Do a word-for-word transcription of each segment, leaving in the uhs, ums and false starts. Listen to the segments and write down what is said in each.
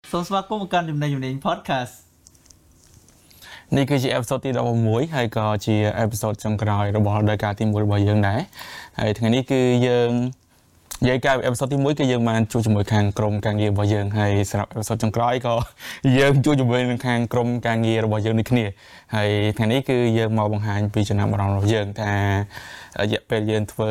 សូមស្វាគមន៍មកកាន់ចំណេញចំណេញ podcast នេះគឺជា episode ទី16ហើយក៏ជា episode ចុងក្រោយរបស់រដូវកាលទី1របស់យើងដែរហើយថ្ងៃនេះគឺយើងនិយាយការ episode ទី1គឺយើងបានជួបជាមួយខាងក្រុមការងាររបស់យើងហើយសម្រាប់ episode ចុងក្រោយក៏យើងជួបជាមួយនឹងខាងក្រុមការងាររបស់យើងដូចគ្នាហើយថ្ងៃនេះគឺយើងមកបង្ហាញពីចំណាប់អារម្មណ៍របស់យើងថារយៈពេលយើងធ្វើ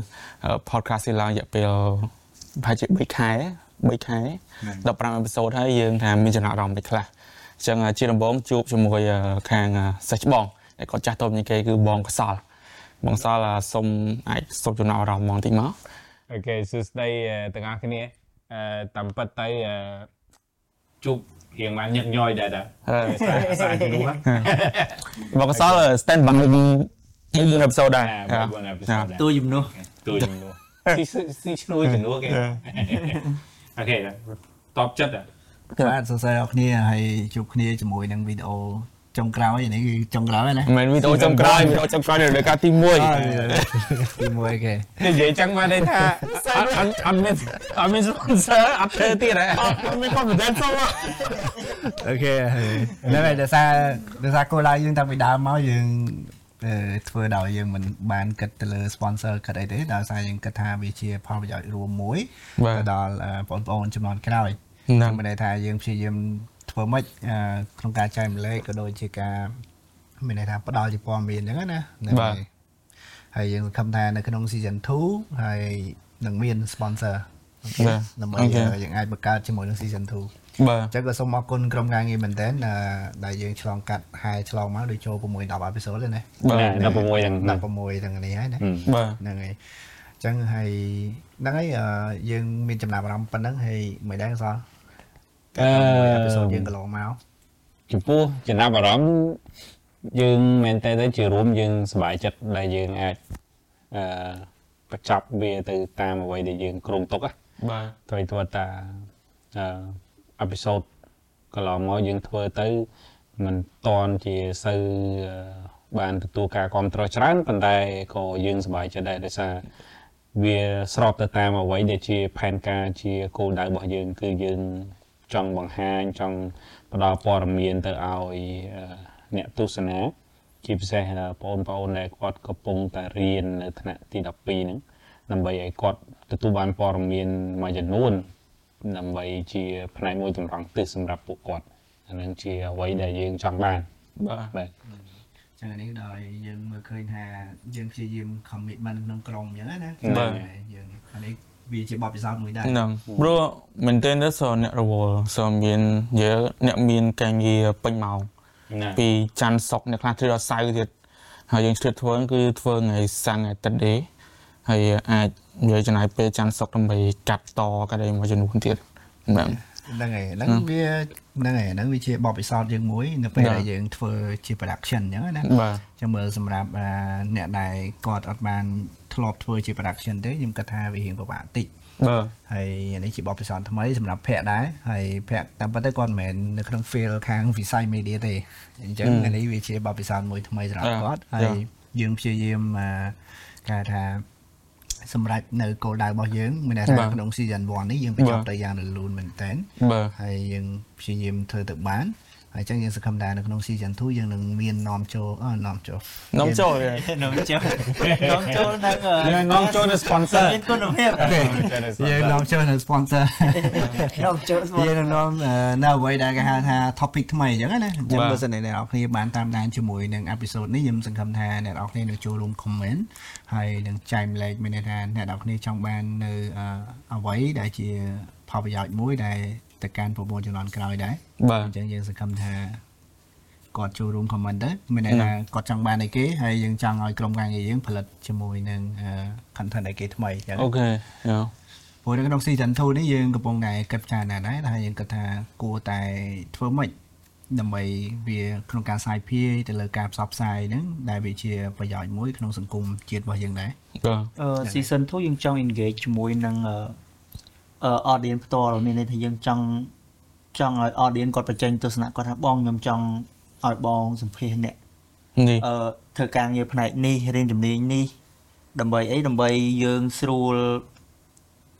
podcast នេះឡើងរយៈពេលប្រហែលជា3ខែ3ខែ15 episode ហើយយើងថាមានចំណាប់អារម្មណ៍ដូចខ្លះអញ្ចឹងជាដំបូងជួបជាមួយខាងសិស្សច្បងដែលគាត់ចាស់តបជាងគេគឺបងកសលបងកសលសុំអាចសុំចំណាប់អារម្មណ៍មកតិចមកអូខេសួស្ដីទាំងអស់គ្នាអឺតាមពិតទៅជួបរៀងបានញឹកញយដែរដែរសាសាជំនួសបងកសល stand by ពីមួយ episode ដែរមួយ episode ទូជំនួសទូជំនួសស៊ីស៊ីឈ្នួយជំនួសគេអូខេតបចិត្តបាទសួស្ដីអ្នកគ្នាហើយជួបគ្នាជាមួយនឹងវីដេអូចុងក្រោយនេះគឺចុងក្រោយណាមិនវីដេអូចុងក្រោយវីដេអូចុងក្រោយនៅរដូវកាលទី1 ទី1គេនិយាយចឹងមកនេះថាអត់អត់មានអត់មាន sponsor អត់ធ្វើទៀតហ៎អត់មាន confidence សោះអូខេហ្នឹងហើយដោយសារដោយសារគោលដៅយើងតាំងពីដើមមកយើងធ្វើដោយយើងមិនបានគិតទៅលើ sponsor គិតអីទេដោយសារយើងគិតថាវាជាផលប្រយោជន៍រួមមួយទៅដល់បងប្អូនចំនួនក្រោយខ្ញុំមិនដឹងថាយើងព្យាយាមធ្វើម៉េចក្នុងការចែកម្លែកក៏ដូចជាការមានន័យថាផ្ដល់ជាព័ត៌មានអញ្ចឹងណាបាទហើយយើងសង្ឃឹមថានៅក្នុង season 2ហើយនឹងមាន sponsor ដើម្បីយើងអាចបង្កើតជាមួយនឹង season 2 បាទអញ្ចឹងក៏សូមអរគុណក្រុមការងារមែនតើដែលយើងឆ្លងកាត់ហើយឆ្លងមកដូចចូល6 10 episode ទេណាបាទ16ទាំង 16ទាំងនេះហើយណាបាទហ្នឹងហើយអញ្ចឹងហើយហ្នឹងហើយយើងមានចំណាប់អារម្មណ៍ប៉ុណ្ណឹងហើយមិនដែរសោះអឺអេពីសូតយើងកន្លងមកចំពោះចំណាប់អារម្មណ៍យើងមែនតើទៅជារួមយើងសប្បាយចិត្តដែលយើងអាចអឺបញ្ចប់វាទៅតាមអ្វីដែលយើងគ្រោងទុកបាទទៅទៅតាអឺអេពីសូតកន្លងមកយើងធ្វើទៅមិនតន់ជាសូវបានទទួលការគាំទ្រច្រើនប៉ុន្តែក៏យើងសប្បាយចិត្តដែរដោយសារវាស្របទៅតាមអ្វីដែលជាផែនការជាគោលដៅរបស់យើងគឺយើងចង់បង្ហាញចង់ផ្ដល់ព័ត៌មានទៅឲ្យអ្នកទស្សនាជាពិសេសបងប្អូនដែលគាត់កំពុងតែរៀននៅថ្នាក់ទី12ហ្នឹងដើម្បីឲ្យគាត់ទទួលបានព័ត៌មានមួយចំនួនដើម្បីជាផ្នែកមួយចម្រងទិសសម្រាប់ពួកគាត់អានឹងជាអ្វីដែលយើងចង់បានបាទបាទចឹងនេះដោយយើងមើលឃើញថាយើងព្យាយាម commitment ក្នុងក្រុមអញ្ចឹងណាយើងអានេះវាជាបទពិសោធន៍មួយដែរហ្នឹងព្រោះមែនទែនទៅសអ្នករវល់សមានយើងអ្នកមានការងារពេញម៉ោងពីច័ន្ទសុក្រអ្នកខ្លះធ្វើដល់សៅរ៍ទៀតហើយយើងឆ្លៀតធ្វើគឺធ្វើថ្ងៃសៅរ៍ថ្ងៃអាទិត្យទេហើយអាចនិយាយចំណាយពេលច័ន្ទសុក្រដើម្បីកាត់តកាត់អីមួយចំនួនទៀតហ្នឹងហ្នឹងហើយហ្នឹងវាហ្នឹងហើយហ្នឹងវាជាបទពិសោធន៍យើងមួយនៅពេលដែលយើងធ្វើជា production អញ្ចឹងណាបាទចឹងមើលសម្រាប់អ្នកដែលគាត់អត់បានធ្លាប់ធ្វើជា production ទេខ្ញុំគិតថាវារៀងពិបាកតិចបាទហើយនេះជាបទពិសោធន៍ថ្មីសម្រាប់ភ័ក្រដែរហើយភ័ក្រតាមពិតទៅគាត់មិនមែននៅក្នុង field ខាងវិស័យ media ទេអញ្ចឹងនេះវាជាបទពិសោធន៍មួយថ្មីសម្រាប់គាត់ហើយយើងព្យាយាមគេថាសម្រាប់នៅគោលដៅរបស់យើងមានន័យថាក្នុង season 1នេះយើងបញ្ចប់ទៅយ៉ាងរលូនមែនតើហើយយើងព្យាយាមធ្វើទៅបានហើយចឹងយើងសង្ឃឹមថានៅក្នុង season 2យើងនឹងមាននាំចូលអឺនាំចូលនាំចូលនាំចូលនាំចូលនៅយើងនាំចូលនៅ sponsor មានគុណភាពយើងនាំចូលនៅ sponsor នាំចូលយើងនាំនៅអ្វីដែលគេហៅថា topic ថ្មីអញ្ចឹងណាអញ្ចឹងបើសិនអ្នកនរគ្នាបានតាមដានជាមួយនឹង episode នេះខ្ញុំសង្ឃឹមថាអ្នកនរគ្នានឹងចូលរួម comment ហើយនឹងចែកម្លែកមានន័យថាអ្នកនរគ្នាចង់បាននៅអ្វីដែលជាផលប្រយោជន៍មួយដែលទៅកាន់ប្រព័ន្ធជំនាន់ក្រោយដែរបាទអញ្ចឹងយើងសង្ឃឹមថាគាត់ចូលរួម comment ទៅមានន័យថាគាត់ចង់បានអីគេហើយយើងចង់ឲ្យក្រុមការងារយើងផលិតជាមួយនឹង content អីគេថ្មីអញ្ចឹងអូខេយ៉ាព្រោះនៅក្នុង season 2នេះយើងកំពុងតែគិតចារណាដែរហើយយើងគិតថាគួរតែធ្វើម៉េចដើម្បីវាក្នុងការផ្សាយភាយទៅលើការផ្សព្វផ្សាយហ្នឹងដែលវាជាប្រយោជន៍មួយក្នុងសង្គមជាតិរបស់យើងដែរបាទអឺ season 2យើងចង់ engage ជាមួយនឹងអឺ audience ផ្ទាល់មានន័យថាយើងចង់ចង់ឲ្យ audience គាត់បញ្ចេញទស្សនៈគាត់ថាបងខ្ញុំចង់ឲ្យបងសម្ភាសអ្នកនេះអឺធ្វើការងារផ្នែកនេះរៀនជំនាញនេះដើម្បីអីដើម្បីយើងស្រួល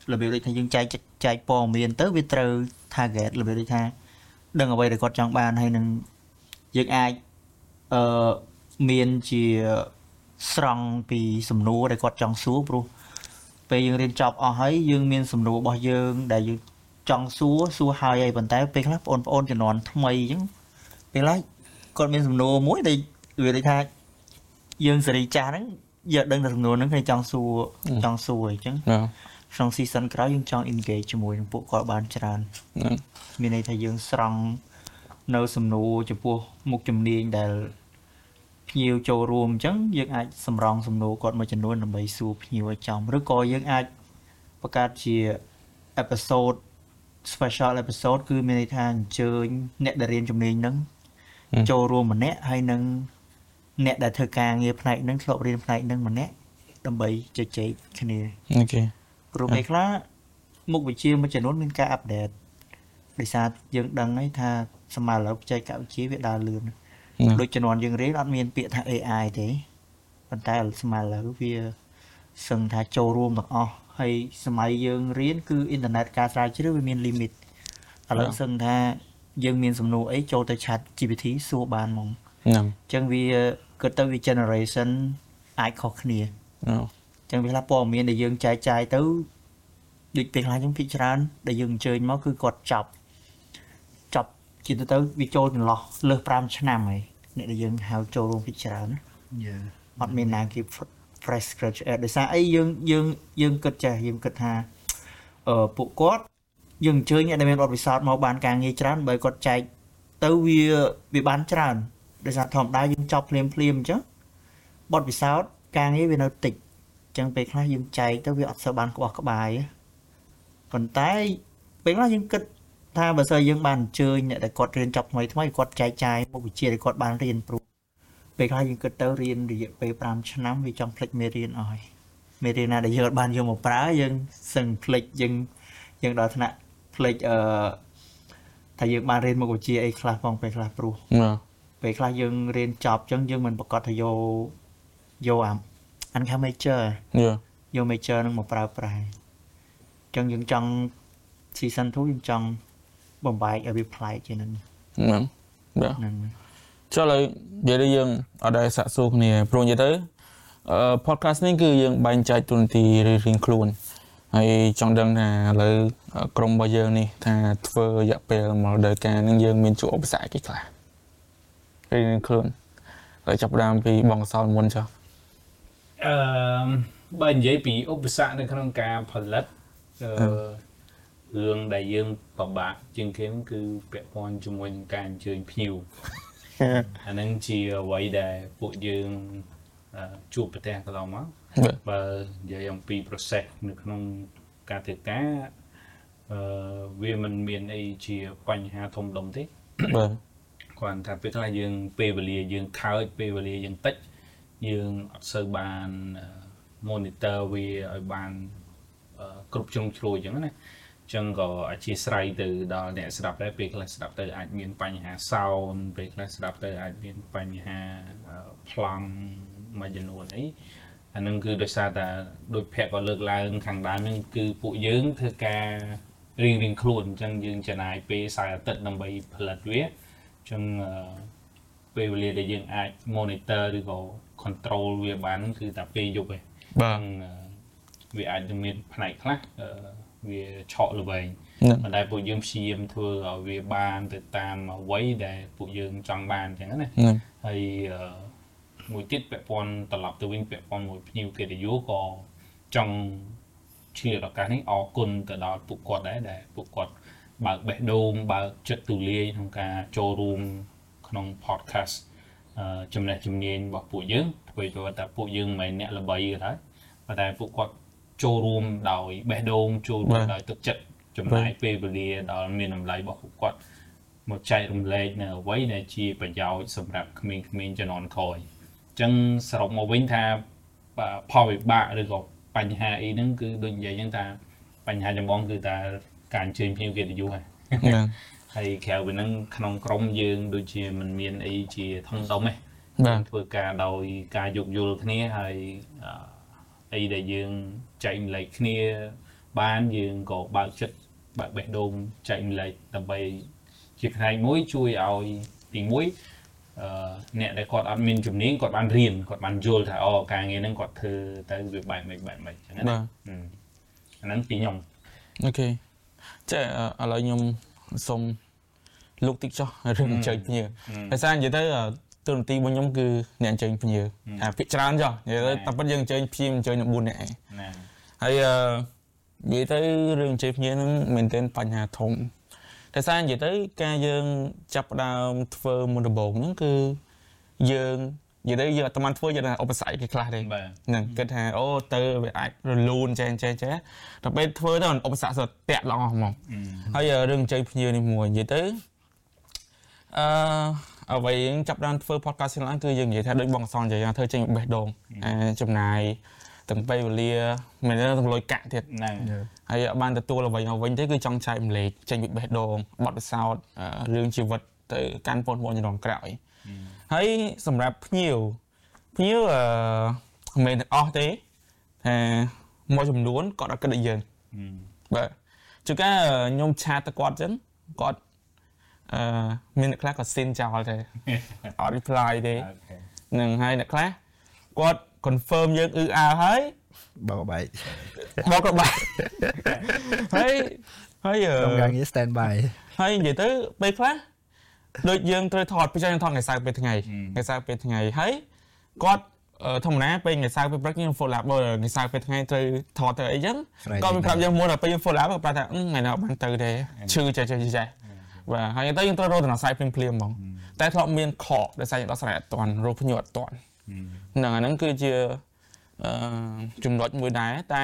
là biểu định thành dương chạy chạy bò miền tới với từ target là biểu định tha đừng ở đây để con trong bàn hay nâng dương ai ờ miền chỉ strong vì sầm nô để con trong số bro về dương lên chọc ở ấy dương miền sầm nô bao dương để dương trong số số hai ấy vận tải về khác ôn ôn cho nón thay chứ về lại con miền sầm nô mỗi đây về đây tha dương sẽ đi trả đấy giờ đang là sầm nô nó hay trong số trong số ấy chứ trong season cái đó dương trong engage cho mùi bộ gọi bàn tràn miền này thầy dương strong nơi sầm nô cho bộ một chùm niên để nhiều châu rùm chẳng dương ai sầm rong sầm nô còn một chừng luôn là bảy số nhiều ở trong rồi coi dương aiประกาศជា episode special episode គឺមានន័យថាអញ្ជើញអ្នកដែលរៀនជំនាញហ្នឹងចូលរួមម្នាក់ហើយនឹងអ្នកដែលធ្វើការងារផ្នែកហ្នឹងធ្លាប់រៀនផ្នែកហ្នឹងម្នាក់ដើម្បីជជែកគ្នាអូខេព្រោះពេលខ្លះមុខវិជ្ជាមួយចំនួនមានការអាប់ដេតដោយសារយើងដឹងហើយថាសម័យឥឡូវបច្ចេកវិទ្យាវាដើរលឿនដូចចំនួនយើងរៀនអត់មានពាក្យថា เอ ไอ ទេប៉ុន្តែសម័យឥឡូវវាសឹងថាចូលរួមទាំងអស់ហើយសម័យយើងរៀនគឺអ៊ីនធឺណិតការស្រាវជ្រាវវាមាន limit ឥឡូវសឹងថាយើងមានសំណួរអីចូលទៅ chat ជី พี ที សួរបានហ្មងអញ្ចឹងវាគិតទៅវា generation អាចខុសគ្នាអញ្ចឹងវាថាព័ត៌មានដែលយើងចែកចាយទៅដូចពេលខ្លះយើងពិចារណាដែលយើងអញ្ជើញមកគឺគាត់ចាប់ចាប់ជាទៅទៅវាចូលចន្លោះលើស5ឆ្នាំហើយអ្នកដែលយើងហៅចូលរួមពិចារណាអត់មានណាគេ fresh graduate ដោយសារអីយើងយើងយើងគិតចាស់យើងគិតថាអឺពួកគាត់យើងអញ្ជើញអ្នកដែលមានបទពិសោធន៍មកបានការងារច្រើនបើគាត់ចែកទៅវាវាបានច្រើនដោយសារធម្មតាយើងចប់ភ្លាមភ្លាមអញ្ចឹងបទពិសោធន៍ការងារវានៅតិចអញ្ចឹងពេលខ្លះយើងចែកទៅវាអត់សូវបានក្បោះក្បាយប៉ុន្តែពេលខ្លះយើងគិតថាបើសិនយើងបានអញ្ជើញអ្នកដែលគាត់រៀនចប់ថ្មីថ្មីគាត់ចែកចាយមុខវិជ្ជាដែលគាត់បានរៀនព្រោះពេលខ្លះយើងគិតទៅរៀនរយៈពេល5ឆ្នាំវាចង់ផ្លិចមេរៀនអស់ហើយមេរៀនណាដែលយើងបានយកមកប្រើយើងសឹងផ្លិចយើងយើងដល់ថ្នាក់ផ្លិចអឺថាយើងបានរៀនមុខវិជ្ជាអីខ្លះផងពេលខ្លះព្រោះពេលខ្លះយើងរៀនចប់អញ្ចឹងយើងមិនប្រកាសថាយកយកអាអានខា major យក major នឹងមកប្រើប្រាស់អញ្ចឹងយើងចង់ season 2យើងចង់បំបែកឲ្យវាប្លែកជាងហ្នឹងហ្នឹងហ្នឹងចុះឥឡូវនិយាយទៅយើងអត់ដែលសាកសួរគ្នាព្រោះនិយាយទៅអឺ podcast នេះគឺយើងបែងចែកទូនាទីរៀងៗខ្លួនហើយចង់ដឹងថាឥឡូវក្រុមរបស់យើងនេះថាធ្វើរយៈពេលមកដល់ការនឹងយើងមានជួបឧបសគ្គអីខ្លះរៀងៗខ្លួនហើយចាប់ផ្ដើមពីបងសោលមុនចុះអឺបើនិយាយពីឧបសគ្គនៅក្នុងការផលិតអឺរឿងដែលយើងពិបាកជាងគេគឺពាក់ព័ន្ធជាមួយនឹងការអញ្ជើញភ្ញៀវអានឹងជាអ្វីដែលពួកយើងជួបប្រទះកន្លងមកបើនិយាយអំពី process នៅក្នុងការធ្វើការអឺវាមិនមានអីជាបញ្ហាធំដុំទេបាទគ្រាន់តែពេលខ្លះយើងពេលវេលាយើងខើចពេលវេលាយើងតិចយើងអត់សូវបាន monitor វាឲ្យបានគ្រប់ជ្រុងជ្រោយអញ្ចឹងណាចឹងក៏អធិស្ឋានទៅដល់អ្នកស្ដាប់ដែរពេលខ្លះស្ដាប់ទៅអាចមានបញ្ហា sound ពេលខ្លះស្ដាប់ទៅអាចមានបញ្ហាប្លង់មួយចំនួនអីអានឹងគឺដោយសារតែដូចភ័ក្រក៏លើកឡើងខាងដើមហ្នឹងគឺពួកយើងធ្វើការរៀងរៀងខ្លួនអញ្ចឹងយើងចំណាយពេលខ្សែអាទិត្យដើម្បីផលិតវាអញ្ចឹងពេលវេលាដែលយើងអាច monitor ឬក៏ control វាបានគឺតែពេលយប់ឯងបាទវាអាចមានផ្នែកខ្លះវាឆក់ល្វែងប៉ុន្តែពួកយើងព្យាយាមធ្វើឲ្យវាបានទៅតាមអ្វីដែលពួកយើងចង់បានអញ្ចឹងណាហើយមួយទៀតពាក់ព័ន្ធត្រឡប់ទៅវិញពាក់ព័ន្ធមួយភ្ញៀវកិត្តិយសក៏ចង់ឆ្លៀតឱកាសនេះអរគុណទៅដល់ពួកគាត់ដែរដែលពួកគាត់បើកបេះដូងបើកចិត្តទូលាយក្នុងការចូលរួមក្នុង podcast ចំណេះជំនាញរបស់ពួកយើងធ្វើឲ្យថាពួកយើងមិនអ្នកល្បីទេប៉ុន្តែពួកគាត់ចូលរួមដោយបេះដូងចូលរួមដោយទឹកចិត្តចំណាយពេលវេលាដល់មានតម្លៃរបស់ពួកគាត់មកចែករំលែកនៅអ្វីដែលជាប្រយោជន៍សម្រាប់ក្មេងៗជំនាន់ក្រោយអញ្ចឹងសរុបមកវិញថាផលវិបាកឬក៏បញ្ហាអីហ្នឹងគឺដូចនិយាយហ្នឹងថាបញ្ហាចម្បងគឺថាការអញ្ជើញភ្ញៀវកិត្តិយសហ្នឹងហើយក្រៅពីហ្នឹងក្នុងក្រុមយើងដូចជាមិនមានអីជាធំដុំទេបាទធ្វើការដោយការយោគយល់គ្នាហើយអីដែលយើងចែកម្លែកគ្នាបានយើងក៏បើកចិត្តបើកបេះដូងចែកម្លែកដើម្បីជាផ្នែកមួយជួយឲ្យទីមួយអឺអ្នកដែលគាត់អត់មានជំនាញគាត់បានរៀនគាត់បានយល់ថាអូការងារហ្នឹងគាត់ធ្វើទៅវាបែបម៉េចបែបម៉េចអញ្ចឹងណាអាហ្នឹងពីខ្ញុំអូខេចាឥឡូវខ្ញុំសូមលោកតិចចុះរឿងអញ្ជើញភ្ញៀវតែសារនិយាយទៅទូរនទីរបស់ខ្ញុំគឺអ្នកអញ្ជើញភ្ញៀវអាភាគច្រើនចុះនិយាយទៅតែពិតយើងអញ្ជើញភ្ញៀវអញ្ជើញតែបួននាក់ឯងហើយនិយាយទៅរឿងអញ្ជើញភ្ញៀវហ្នឹងមែនទែនបញ្ហាធំតែសារនិយាយទៅការយើងចាប់ផ្ដើមធ្វើមុនដំបូងហ្នឹងគឺយើងនិយាយទៅយើងអត់បានធ្វើយើងឧបសគ្គគេខ្លះទេហ្នឹងគិតថាអូទៅវាអាចរលូនចេះចេះចេះតែពេលធ្វើទៅឧបសគ្គសុទ្ធតាក់ឡងអស់ហ្មងហើយរឿងអញ្ជើញភ្ញៀវនេះមួយនិយាយទៅអឺអ្វីយើងចាប់ដើមធ្វើ podcast ឡើងគឺយើងនិយាយថាដូចបងអសននិយាយថាធ្វើចេញបេះដូងចំណាយទាំងពេលវេលាមិនដឹងទាំងលុយកាក់ទៀតហ្នឹងហើយបានទទួលអ្វីមកវិញទេគឺចង់ចែកម្លែកចេញពីបេះដូងបទពិសោធន៍រឿងជីវិតទៅកាន់បងប្អូនជំនាន់ក្រោយហើយសម្រាប់ភ្ញៀវភ្ញៀវអឺមិនទាំងអស់ទេថាមួយចំនួនគាត់អត់គិតដូចយើងបាទជួនកាលខ្ញុំឆាតទៅគាត់អញ្ចឹងគាត់អឺមានអ្នកខ្លះគាត់ស៊ីនចោលទេអត់ reply ទេនឹងហើយអ្នកខ្លះគាត់ confirm យើងអ៊ឺអើហើយបោកបែកបោកបែកហើយហើយខ្ញុំកាងារ stand by ហើយនិយាយទៅពេលខ្លះដូចយើងត្រូវថតពីយើងថតថ្ងៃសៅរ៍ពេលថ្ងៃថ្ងៃសៅរ៍ពេលថ្ងៃហើយគាត់ធម្មតាពេលថ្ងៃសៅរ៍ពេលព្រឹកយើង follow up ថ្ងៃសៅរ៍ពេលថ្ងៃត្រូវថតទៅអីចឹងគាត់មានប្រាប់យើងមុនដល់ពេលយើង follow up គាត់ប្រាប់ថាថ្ងៃណាបានទៅទេឈឺចេះចេះចេះបាទហើយទៅយើងត្រូវរកដំណោះស្រាយភ្លាមភ្លាមហ្មងតែធ្លាប់មានខកដោយសារយើងដោះស្រាយអត់ទាន់រកភ្ញៀវអត់ទាន់ហ្នឹងអាហ្នឹងគឺជាអឺចំណុចមួយដែរតែ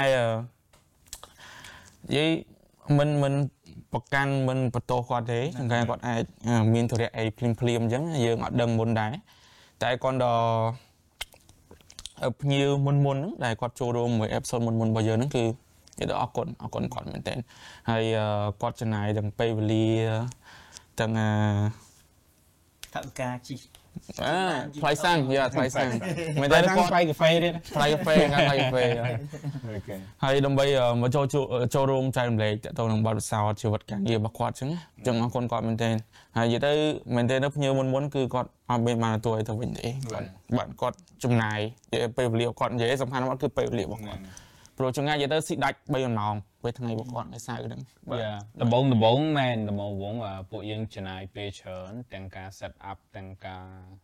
និយាយមិនមិនប្រកាន់មិនបន្ទោសគាត់ទេតែគាត់អាចមានធរៈអីភ្លាមភ្លាមអញ្ចឹងយើងអត់ដឹងមុនដែរតែគាត់ដល់ភ្ញៀវមុនមុនហ្នឹងដែលគាត់ចូលរួមមួយអេពីសូតមុនមុនរបស់យើងហ្នឹងគឺនិយាយទៅអរគុណអរគុណគាត់មែនតើហើយគាត់ចំណាយទាំងពេលវេលាទាំងថវិកាជីអើថ្លៃសាំងយ៉ាថ្លៃសាំងមែនតើគាត់ថ្លៃកាហ្វេទៀតថ្លៃកាហ្វេថ្ងៃថ្លៃកាហ្វេអូខេហើយដើម្បីមកចូលចូលរួមចែករំលែកទៅនឹងបទពិសោធន៍ជីវិតការងាររបស់គាត់អញ្ចឹងអញ្ចឹងអរគុណគាត់មែនទែនហើយនិយាយទៅមែនទែនទៅភ្ញៀវមុនមុនគឺគាត់អត់មានបានទទួលអីទៅវិញទេបាទគាត់ចំណាយពេលវេលាគាត់និយាយសំខាន់មកគឺពេលវេលារបស់គាត់ព្រោះចង្អាយនិយាយទៅស៊ីដាច់បីម៉ោងពេលថ្ងៃរបស់គាត់ឯសៅហ្នឹងបាទដំបងដំបងមែនដំបងវងពួកយើងចំណាយពេលច្រើនទាំងការ set up ទាំងការ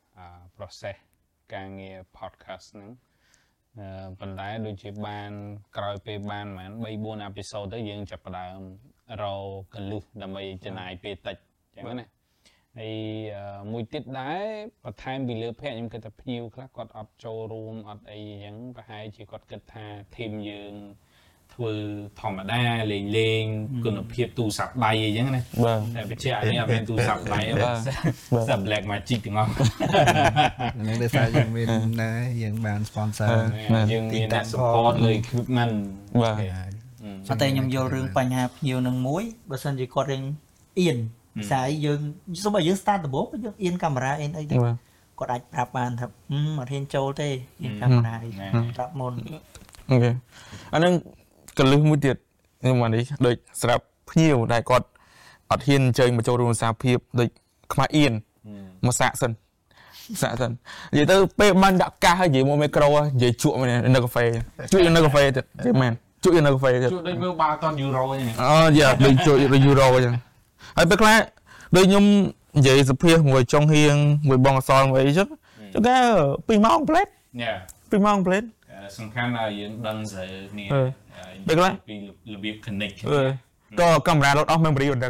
process ការងារ podcast ហ្នឹងប៉ុន្តែដូចជាបានក្រោយពេលបានប្រហែល 3 4 episode ទៅយើងចាប់ផ្ដើមរកកលឹះដើម្បីចំណាយពេលតិចអញ្ចឹងណាហើយមួយទៀតដែរបន្ថែមពីលើភ័ក្រខ្ញុំគិតថាភ្ញៀវខ្លះគាត់អត់ចូលរួមអត់អីអញ្ចឹងប្រហែលជាគាត់គិតថា team យើងធ្វើធម្មតាលេងលេងគុណភាពទូរស័ព្ទដៃអីចឹងណាតែបច្ចេកនេះអត់មានទូរស័ព្ទដៃទេបាទស័ព្ទ Black Magic ទាំងអស់ហ្នឹងដោយសារយើងមានដែរយើងបាន sponsor យើងមានអ្នក support លើ equipment បាទប៉ុន្តែខ្ញុំយល់រឿងបញ្ហាភ្ញៀវនឹងមួយបើសិនជាគាត់រៀងអៀនភាសាយើងសូម្បីយើង start ដំបូងយើងអៀនកាមេរ៉ាអៀនអីទៅគាត់អាចប្រាប់បានថាអត់ហ៊ានចូលទេអៀនកាមេរ៉ាប្រាប់មុនអូខេអានឹងកលឹះមួយទៀតខ្ញុំមកនេះដូចស្រាប់ភ្ញៀវដែលគាត់អត់ហ៊ានអញ្ជើញមកចូលរួមសារភាពដូចខ្មាស់អៀនមកសាកសិនសាកសិននិយាយទៅពេលបានដាក់កាសហើយនិយាយមកមីក្រូនិយាយជក់នៅកាហ្វេជក់នៅកាហ្វេទៀតទេមែនជក់នៅកាហ្វេទៀតជក់ដូចមើលបាល់តនយូរ៉ូអញ្ចឹងអូយ៉ាដូចជក់យូរ៉ូអញ្ចឹងហើយពេលខ្លះដូចខ្ញុំនិយាយសភាមួយចុងហៀងមួយបងអសល់មួយអីចឹងចុះគេពីម៉ោងផ្លេតយ៉ាពីម៉ោងផ្លេតសំខាន់làយើងដឹងស្រើនេះពេលខ្លះពីរបៀប connect ក៏កាមេរ៉ាលត់អស់ memory បន្តិច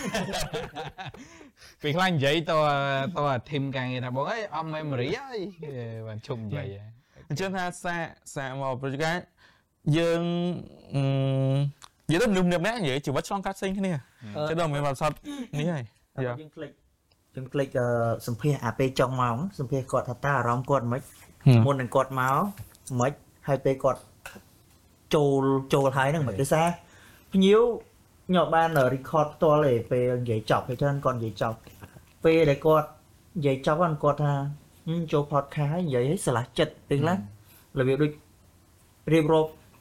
ពេលខ្លះនិយាយតើតើ team ការងារថាបងអើយអស់ memory ហើយបានជុំនិយាយអញ្ចឹងថាសាកសាកមកព្រោះគេយើងនិយាយទៅមនុស្សម្នាក់ម្នាក់និយាយជីវិតឆ្លងកាត់ផ្សេងគ្នាចឹងដល់មានបទពិសោធន៍នេះហើយយើងคลิกយើងคลิกសម្ភាសអាពេលចុងមកសម្ភាសគាត់ថាតើអារម្មណ៍គាត់មិនមុននឹងគាត់មកមិនហើយពេលគាត់ចូលចូលហើយហ្នឹងមិនដូចថាភ្ញៀវខ្ញុំបាន record ផ្ទាល់ឯពេលនិយាយចប់ពេលច្រើនគាត់និយាយចប់ពេលដែលគាត់និយាយចប់គាត់ថាចូល podcast និយាយឲ្យស្រឡះចិត្តពេលខ្លះរបៀបដូចរៀបរាប់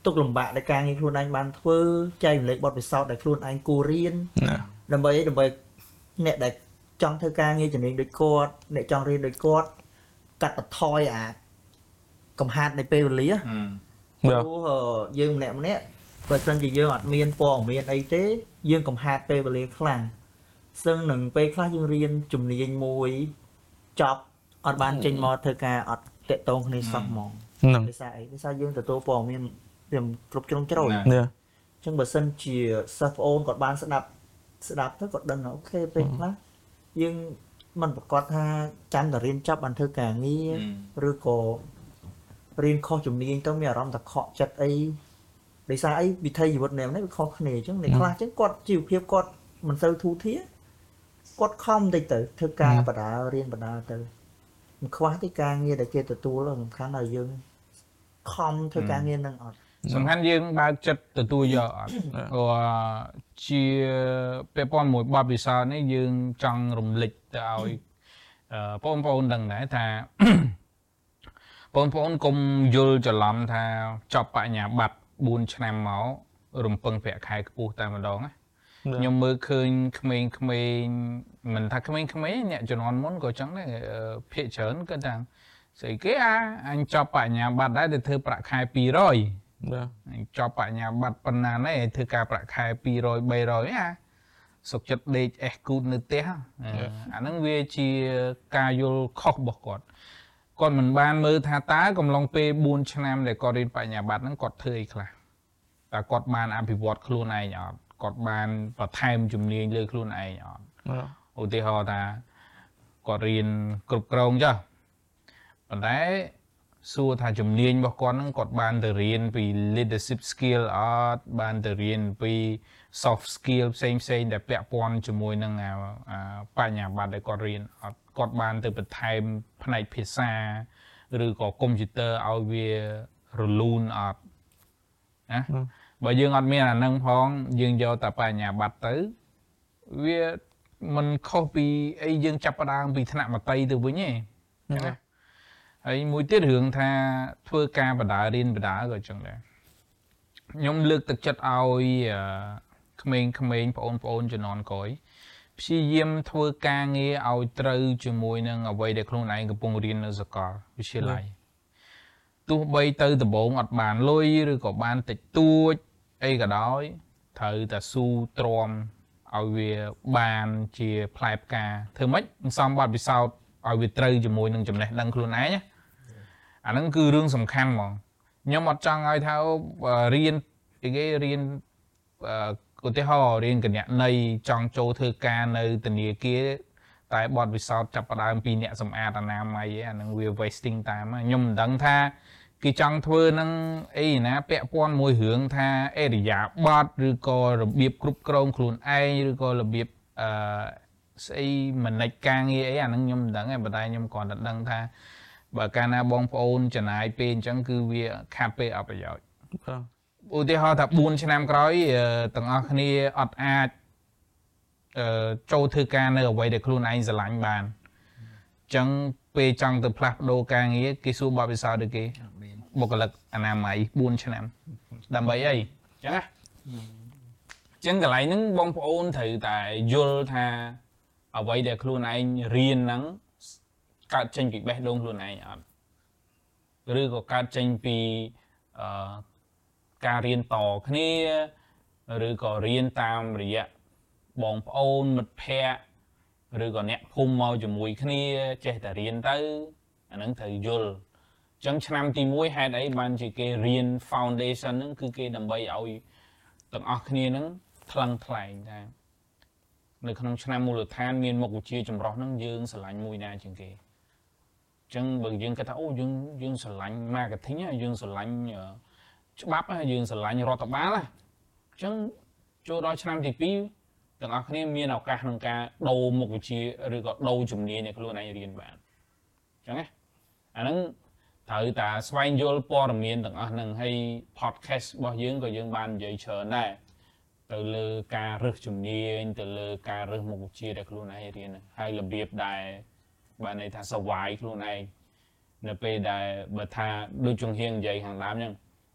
ទុកលំបាកនៃការងារខ្លួនឯងបានធ្វើចែករំលែកបទពិសោធន៍ដែលខ្លួនឯងគួររៀនដើម្បីអីដើម្បីអ្នកដែលចង់ធ្វើការងារជំនាញដូចគាត់អ្នកចង់រៀនដូចគាត់កាត់បន្ថយអាកំហាត់នៃពេលវេលាព្រោះយើងម្នាក់ម្នាក់បើមិនជាយើងអត់មានព័ត៌មានអីទេយើងកំហាត់ពេលវេលាខ្លាំងซึ่งនឹងពេលខ្លះយើងរៀនជំនាញមួយចប់អត់បានចេញមកធ្វើការអត់តាក់ទងគ្នាសោះហ្មងដោយសារអីដោយសារយើងទទួលព័ត៌មានវាគ្រប់ជ្រុងជ្រោយអញ្ចឹងបើសិនជាសិស្សប្អូនគាត់បានស្ដាប់ស្ដាប់ទៅគាត់ដឹងអូខេពេលខ្លះយើងមិនប្រកាសថាចាំតែរៀនចប់បានធ្វើការងារឬក៏រៀនខុសជំនាញទៅមានអារម្មណ៍ថាខកចិត្តអីដោយសារអីវិធីជីវិតនេះវាខុសគ្នាអញ្ចឹងអ្នកខ្លះអញ្ចឹងគាត់ជីវភាពគាត់មិនសូវធូរធារគាត់ខំតិចទៅធ្វើការបដារៀនបដាទៅមិនខ្វះទេការងារដែលគេទទួលសំខាន់ដល់យើងខំធ្វើការងារនឹងអត់សំខាន់យើងបើកចិត្តទទួលយកអត់ព្រោះជាពាក់ព័ន្ធមួយបទពិសោធន៍នេះយើងចង់រំលឹកទៅឲ្យបងប្អូនដឹងដែរថាបងប្អូនកុំយល់ច្រឡំថាចប់បញ្ញាបត្របួនឆ្នាំមករំពឹងប្រាក់ខែខ្ពស់តែម្ដងណាខ្ញុំមើលឃើញក្មេងៗមិនថាក្មេងៗអ្នកជំនាន់មុនក៏ចឹងដែរភាគច្រើនគាត់ថាស្អីគេអាអញចប់បញ្ញាបត្រដែរទៅធ្វើប្រាក់ខែពីររយបាទចប់បញ្ញាបត្រប៉ុណ្ណាណែធ្វើការប្រាក់ខែពីររយបីរយអាសុខចិត្តដេកអេសគូតនៅផ្ទះអាហ្នឹងវាជាការយល់ខុសរបស់គាត់គាត់មិនបានមើលថាតើកំឡុងពេលបួនឆ្នាំដែលគាត់រៀនបញ្ញាបត្រហ្នឹងគាត់ធ្វើអីខ្លះតើគាត់បានអភិវឌ្ឍខ្លួនឯងអត់គាត់បានបន្ថែមជំនាញលើខ្លួនឯងអត់ឧទាហរណ៍ថាគាត់រៀនគ្រប់គ្រងចុះប៉ុន្តែសួរថាជំនាញរបស់គាត់ហ្នឹងគាត់បានទៅរៀនពី leadership skill អត់បានទៅរៀនពី soft skill ផ្សេងផ្សេងដែលពាក់ព័ន្ធជាមួយនឹងបញ្ញាបត្រដែលគាត់រៀនអត់គាត់បានទៅបន្ថែមផ្នែកភាសាឬក៏កុំព្យូទ័រឲ្យវារលូនអត់ណាបើយើងអត់មានអានឹងផងយើងយកតែបញ្ញាបត្រទៅវាមិនខុសពីអីយើងចាប់ផ្ដើមពីថ្នាក់មត្តេយ្យទៅវិញទេណាហើយមួយទៀតរឿងថាធ្វើការបដារៀនបដាក៏ចឹងដែរខ្ញុំលើកទឹកចិត្តឲ្យក្មេងៗបងប្អូនជំនាន់ក្រោយព្យាយាមធ្វើការងារឲ្យត្រូវជាមួយនឹងអ្វីដែលខ្លួនឯងកំពុងរៀននៅសាកលវិទ្យាល័យទោះបីទៅដំបូងអត់បានលុយឬក៏បានតិចតួចអីក៏ដោយត្រូវតែស៊ូទ្រាំឲ្យវាបានជាផ្លែផ្កាធ្វើម៉េចសំបត្តិពិសោធន៍ឲ្យវាត្រូវជាមួយនឹងចំណេះដឹងខ្លួនឯងអាហ្នឹងគឺរឿងសំខាន់ហ្មងខ្ញុំអត់ចង់ឲ្យថារៀនអីគេរៀនឧទាហរណ៍រៀនគណនេយ្យចង់ចូលធ្វើការនៅធនាគារតែបទពិសោធន៍ចាប់ផ្ដើមពីអ្នកសម្អាតអនាម័យអាហ្នឹងវា wasting time ខ្ញុំមិនដឹងថាគេចង់ធ្វើនឹងអីណាពាក់ព័ន្ធមួយរឿងថាអេរិយាបថឬក៏របៀបគ្រប់គ្រងខ្លួនឯងឬក៏របៀបអឺស្អីមនិចការងារអីអាហ្នឹងខ្ញុំមិនដឹងទេប៉ុន្តែខ្ញុំគ្រាន់តែដឹងថាបើកាលណាបងប្អូនចំណាយពេលអញ្ចឹងគឺវាខាត់ពេលអត់ប្រយោជន៍ឧទាហរណ៍ថាបួនឆ្នាំក្រោយទាំងអស់គ្នាអត់អាចចូលធ្វើការនៅអ្វីដែលខ្លួនឯងស្រឡាញ់បានអញ្ចឹងពេលចង់ទៅផ្លាស់ប្ដូរការងារគេសួរបទពិសោធន៍ដូចគេបុគ្គលិកអនាម័យបួនឆ្នាំដើម្បីអីចឹងណាចឹងកន្លែងហ្នឹងបងប្អូនត្រូវតែយល់ថាអ្វីដែលខ្លួនឯងរៀនហ្នឹងកើតចេញពីបេះដូងខ្លួនឯងអត់ឬក៏កើតចេញពីអឺការរៀនតគ្នាឬក៏រៀនតាមរយៈបងប្អូនមិត្តភ័ក្តិឬក៏អ្នកភូមិមកជាមួយគ្នាចេះតែរៀនទៅអាហ្នឹងត្រូវយល់អញ្ចឹងឆ្នាំទីមួយហេតុអីបានជាគេរៀន foundation ហ្នឹងគឺគេដើម្បីឲ្យទាំងអស់គ្នាហ្នឹងថ្លឹងថ្លែងថានៅក្នុងឆ្នាំមូលដ្ឋានមានមុខវិជ្ជាចម្រុះហ្នឹងយើងស្រឡាញ់មួយណាជាងគេអញ្ចឹងបើយើងគិតថាអូយើងយើងស្រឡាញ់ marketing យើងស្រឡាញ់ច្បាប់យើងស្រឡាញ់រដ្ឋបាលអញ្ចឹងចូលដល់ឆ្នាំទីពីរទាំងអស់គ្នាមានឱកាសក្នុងការដូរមុខវិជ្ជាឬក៏ដូរជំនាញឲ្យខ្លួនឯងរៀនបានអញ្ចឹងណាអាហ្នឹងត្រូវតែស្វែងយល់ព័ត៌មានទាំងអស់ហ្នឹងហើយ podcast របស់យើងក៏យើងបាននិយាយច្រើនដែរទៅលើការរើសជំនាញទៅលើការរើសមុខវិជ្ជាដែលខ្លួនឯងរៀនហើយរបៀបដែលបានន័យថា survive ខ្លួនឯងនៅពេលដែលបើថាដូចជំហៀងនិយាយខាងដើមអញ្ចឹង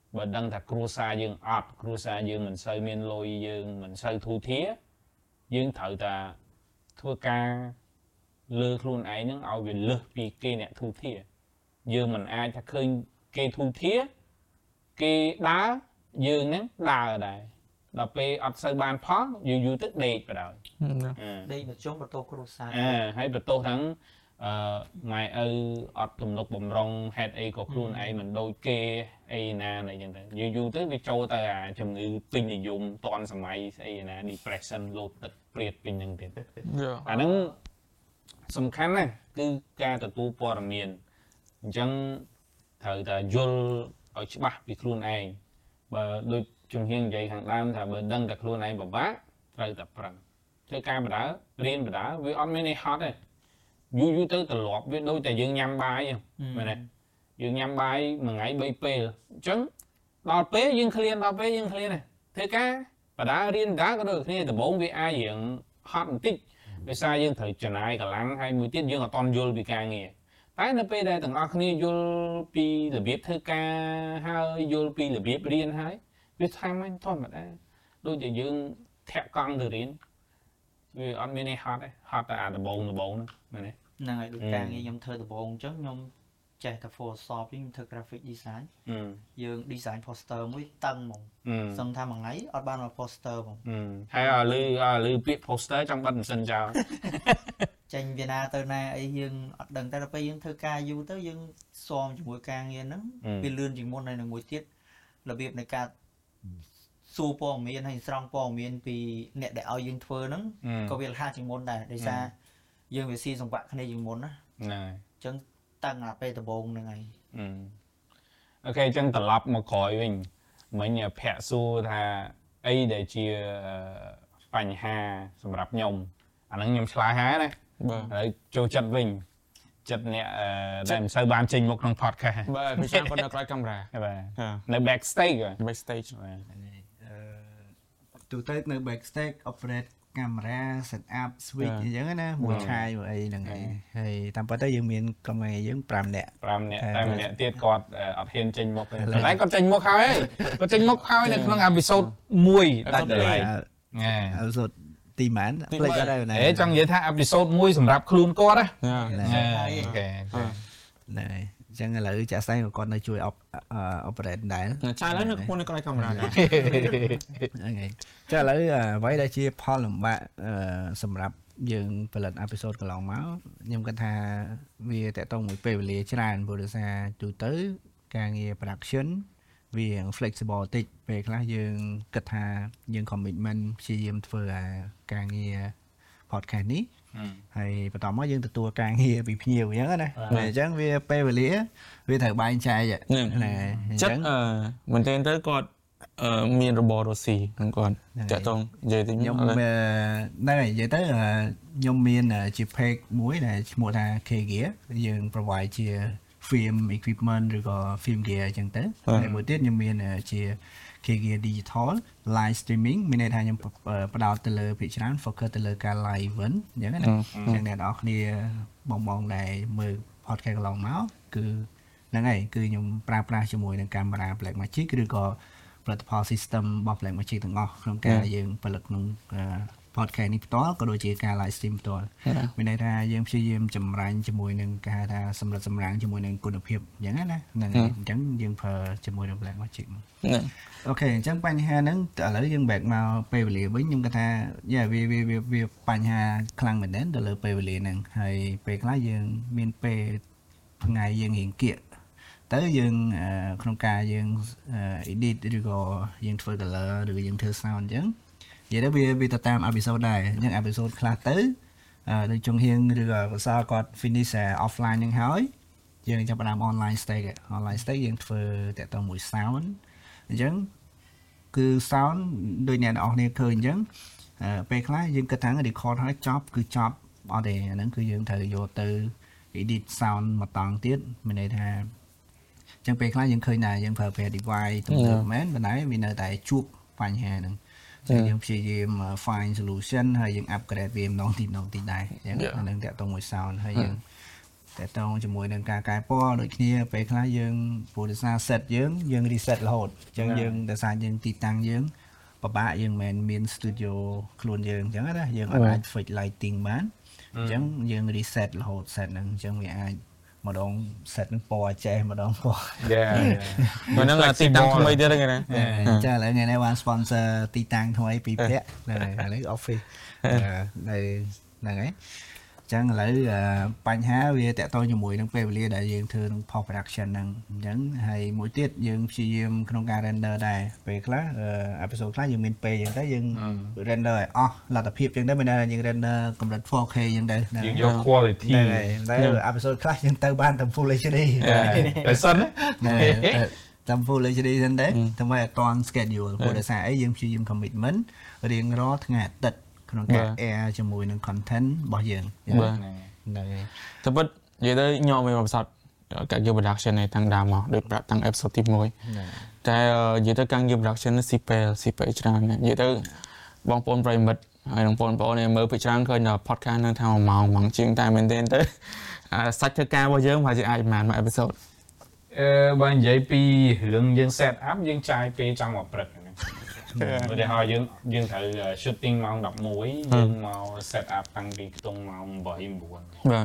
បើដឹងថាគ្រួសារយើងអត់គ្រួសារយើងមិនសូវមានលុយយើងមិនសូវធូរធារយើងត្រូវតែធ្វើការលើខ្លួនឯងហ្នឹងឲ្យវាលើសពីគេអ្នកធូរធារយើងមិនអាចថាឃើញគេធូរធារគេដើរយើងហ្នឹងដើរដែរដល់ពេលអត់សូវបានផលយូរយូរទៅដេកបដ ாய் ដេកមកជុំបន្ទោគ្រួសារអើហើយបន្ទោហ្នឹងអឺម៉ែឪអត់ទំនុកបំរុងហេតុអីក៏ខ្លួនឯងមិនដូចគេអីណាអីចឹងទៅយូរយូរទៅវាចូលទៅអាជំងឺពេញនិយមតនសម័យស្អីណា depression លោតទឹកព្រាតពេញហ្នឹងទៀតអាហ្នឹងសំខាន់ណាស់គឺការទទួលព័ត៌មានអញ្ចឹងត្រូវតែយល់ឲ្យច្បាស់ពីខ្លួនឯងបើដូចជំហៀងនិយាយខាងដើមថាបើដឹងតែខ្លួនឯងពិបាកត្រូវតែប្រឹងធ្វើការបដារៀនបដាវាអត់មានអីហត់ទេយូរយូរទៅត្រឡប់វាដូចតែយើងញ៉ាំបាយមែនទេយើងញ៉ាំបាយមួយថ្ងៃបីពេលអញ្ចឹងដល់ពេលយើងឃ្លានដល់ពេលយើងឃ្លានទេធ្វើការបដារៀនបដាក៏ដូចគ្នាដំបូងវាអាចរៀងហត់បន្តិចដោយសារយើងត្រូវចំណាយកម្លាំងហើយមួយទៀតយើងអត់តន់យល់ពីការងារតែនៅពេលដែលទាំងអស់គ្នាយល់ពីរបៀបធ្វើការហើយយល់ពីរបៀបរៀនហើយវាថាមិនធម្មតាដូចតែយើងធាក់កង់ទៅរៀនវាអត់មានអីហត់ទេហត់តែអាដំបូងដំបូងហ្នឹងមែនទេហ្នឹងហើយដូចការងារខ្ញុំធ្វើដំបូងអញ្ចឹងខ្ញុំចេះតែ Photoshop ខ្ញុំធ្វើ graphic design យើង design poster មួយតឹងហ្មងសឹងថាមួយថ្ងៃអត់បានមក poster ហ្មងហើយឲ្យលឺឲ្យលឺពាក្យ poster ចង់បិទម៉ាស៊ីនចោលចេញវាណាទៅណាអីយើងអត់ដឹងតែដល់ពេលយើងធ្វើការយូរទៅយើងស៊ាំជាមួយការងារហ្នឹងវាលឿនជាងមុនហើយនឹងមួយទៀតរបៀបនៃការសួរព័ត៌មានហើយស្រង់ព័ត៌មានពីអ្នកដែលឲ្យយើងធ្វើហ្នឹងក៏វាលះជាងមុនដែរដោយសារយើងវាស៊ីសង្វាក់គ្នាជាងមុនណាហ្នឹងហើយអញ្ចឹងតាំងអាពេលដំបូងហ្នឹងហើយអូខេអញ្ចឹងត្រឡប់មកក្រោយវិញមិញភ័ក្រសួរថាអីដែលជាបញ្ហាសម្រាប់ខ្ញុំអាហ្នឹងខ្ញុំឆ្លើយហើយណាបាទហើយចូលចិត្តវិញចិត្តអ្នកដែលមិនសូវបានចេញមុខក្នុង podcast បាទពីច្រើនគាត់នៅក្រោយកាមេរ៉ាបាទនៅ backstage backstage អឺទូទៅនៅ backstage operate កាមេរ៉ា set up switch អញ្ចឹងណាមួយឆាយមួយអីហ្នឹងឯងហើយតាមពិតទៅយើងមានក្រុមងយើងប្រាំនាក់ប្រាំនាក់តែម្នាក់ទៀតគាត់អត់ហ៊ានចេញមុខទេតែគាត់ចេញមុខហើយគាត់ចេញមុខហើយនៅក្នុង episode មួយដាច់ដライណា episode ទីម៉ានផ្លេចអត់ដែរណាអេចង់និយាយថា episode មួយសម្រាប់ខ្លួនគាត់ណាអូខេណែអញ្ចឹងឥឡូវចាក់ស្ដែងគាត់នៅជួយ operate ដែរចាឥឡូវនៅក្នុងក្រោយកាមេរ៉ាដែរហ្នឹងហើយចាឥឡូវអ្វីដែលជាផលលំបាកសម្រាប់យើងផលិត episode កន្លងមកខ្ញុំគិតថាវាតកតងមួយពេលវេលាច្រើនព្រោះដោយសារទូទៅការងារ production វា flexible តិចពេលខ្លះយើងគិតថាយើង commitment ព្យាយាមធ្វើអាការងារ podcast នេះហើយបន្តមកយើងទទួលការងារពីភ្ញៀវអញ្ចឹងណាអញ្ចឹងវាពេលវេលាវាត្រូវបែងចែកណាអញ្ចឹងអឺមែនទេទៅគាត់មានរបររស៊ីហ្នឹងគាត់តាក់ទងនិយាយទៅខ្ញុំហ្នឹងហើយនិយាយទៅខ្ញុំមានជា page មួយដែលឈ្មោះថា K Gear យើង provide ជា film equipment ឬក៏ film gear អញ្ចឹងទៅហើយមួយទៀតខ្ញុំមានជា K Gear Digital live streaming មានន័យថាខ្ញុំផ្ដោតទៅលើភាគច្រើន focus ទៅលើការ live event អញ្ចឹងណាអញ្ចឹងអ្នកនរគ្នាបងបងដែលមើល podcast កន្លងមកគឺហ្នឹងហើយគឺខ្ញុំប្រើប្រាស់ជាមួយនឹងកាមេរ៉ា Blackmagic ឬក៏ផលិតផល system របស់ Blackmagic ទាំងអស់ក្នុងការយើងផលិតក្នុង podcast នេះផ្ទាល់ក៏ដូចជាការ live stream ផ្ទាល់មានន័យថាយើងព្យាយាមចម្រាញ់ជាមួយនឹងគេហៅថាសម្រិតសម្រាំងជាមួយនឹងគុណភាពអញ្ចឹងណាហ្នឹងហើយអញ្ចឹងយើងប្រើជាមួយនឹង Blackmagic ហ្នឹងអូខេអញ្ចឹងបញ្ហាហ្នឹងឥឡូវយើង back មកពេលវេលាវិញខ្ញុំគាត់ថាយ៉ាវាវាវាបញ្ហាខ្លាំងមែនទែនទៅលើពេលវេលាហ្នឹងហើយពេលខ្លះយើងមានពេលថ្ងៃយើងរៀងគៀកទៅយើងក្នុងការយើង edit ឬក៏យើងធ្វើ color ឬយើងធ្វើ sound អញ្ចឹងនិយាយទៅវាវាទៅតាម episode ដែរអញ្ចឹង episode ខ្លះទៅដូចចុងហៀងឬក៏ភាសាគាត់ finish offline ហ្នឹងហើយយើងចាប់ផ្ដើម online stake online stake យើងធ្វើតាក់ទងមួយ sound អញ្ចឹងគឺ sound ដូចអ្នកនរគ្នាឃើញអញ្ចឹងពេលខ្លះយើងគិតថា record ហើយចប់គឺចប់អត់ទេអាហ្នឹងគឺយើងត្រូវយកទៅ edit sound មួយតង់ទៀតមានន័យថាអញ្ចឹងពេលខ្លះយើងឃើញថាយើងប្រើប្រាស់ device ទំនើបមែនប៉ុន្តែវានៅតែជួបបញ្ហាហ្នឹងយើងព្យាយាម find solution ហើយយើង upgrade វាម្ដងទីម្ដងទីដែរអញ្ចឹងអានឹងតាក់ទងមួយ sound ហើយយើងតែតងជាមួយនឹងការកែពណ៌ដូចគ្នាពេលខ្លះយើងព្រោះដោយសារ set យើងយើង reset រហូតអញ្ចឹងយើងដោយសារយើងទីតាំងយើងពិបាកយើងមិនមាន studio ខ្លួនយើងអញ្ចឹងណាយើងអាច fix lighting បានអញ្ចឹងយើង reset រហូត set ហ្នឹងអញ្ចឹងវាអាចម្ដង set នឹងពណ៌ចេះម្ដងពណ៌យ៉ាហ្នឹងទីតាំងថ្មីទៀតហ្នឹងណាចាឥឡូវថ្ងៃនេះបាន sponsor ទីតាំងថ្មីពីរពាក់ហ្នឹងហើយឥឡូវ office នៅហ្នឹងហើយអញ្ចឹងឥឡូវបញ្ហាវាតកតងជាមួយនឹងពេលវេលាដែលយើងធ្វើនឹង post production ហ្នឹងអញ្ចឹងហើយមួយទៀតយើងព្យាយាមក្នុងការ render ដែរពេលខ្លះ episode ខ្លះយើងមានពេលអញ្ចឹងទៅយើង render ឲ្យអស់លទ្ធភាពអញ្ចឹងទៅមិនដែលយើង render កម្រិត four K អញ្ចឹងទៅយើងយក quality ហ្នឹងហើយតែ episode ខ្លះយើងទៅបានតែ full H D តែសិនណាតាម full H D សិនដែរតែអត់តាន់ schedule ព្រោះដោយសារអីយើងព្យាយាម commitment រៀងរាល់ថ្ងៃអាទិត្យក្នុងការ air ជាមួយនឹង content របស់យើងហ្នឹងហើយតែពិតនិយាយទៅញោមមានបទពិសោធន៍ការយក production នេះតាំងដើមមកដូចប្រាប់តាំង episode ទីoneតែនិយាយទៅការយក production នេះស៊ីពេលស៊ីពេលច្រើននិយាយទៅបងប្អូនប្រិមិត្តហើយនឹងបងប្អូនមើលពីច្រើនឃើញដល់ podcast នឹងថាមួយម៉ោងម៉ោងជាងតែមែនទេទៅសាច់ធ្វើការរបស់យើងប្រហែលជាអាចប្រហែលមួយ episode អឺបើនិយាយពីរឿងយើង set up យើងចាយពេលចង់មកព្រឹកហ្នឹងឧទាហរណ៍យើងយើងត្រូវ shooting ម៉ោងelevenយើងមក set up តាំងពីខ្ទង់ម៉ោងeight nine បាទ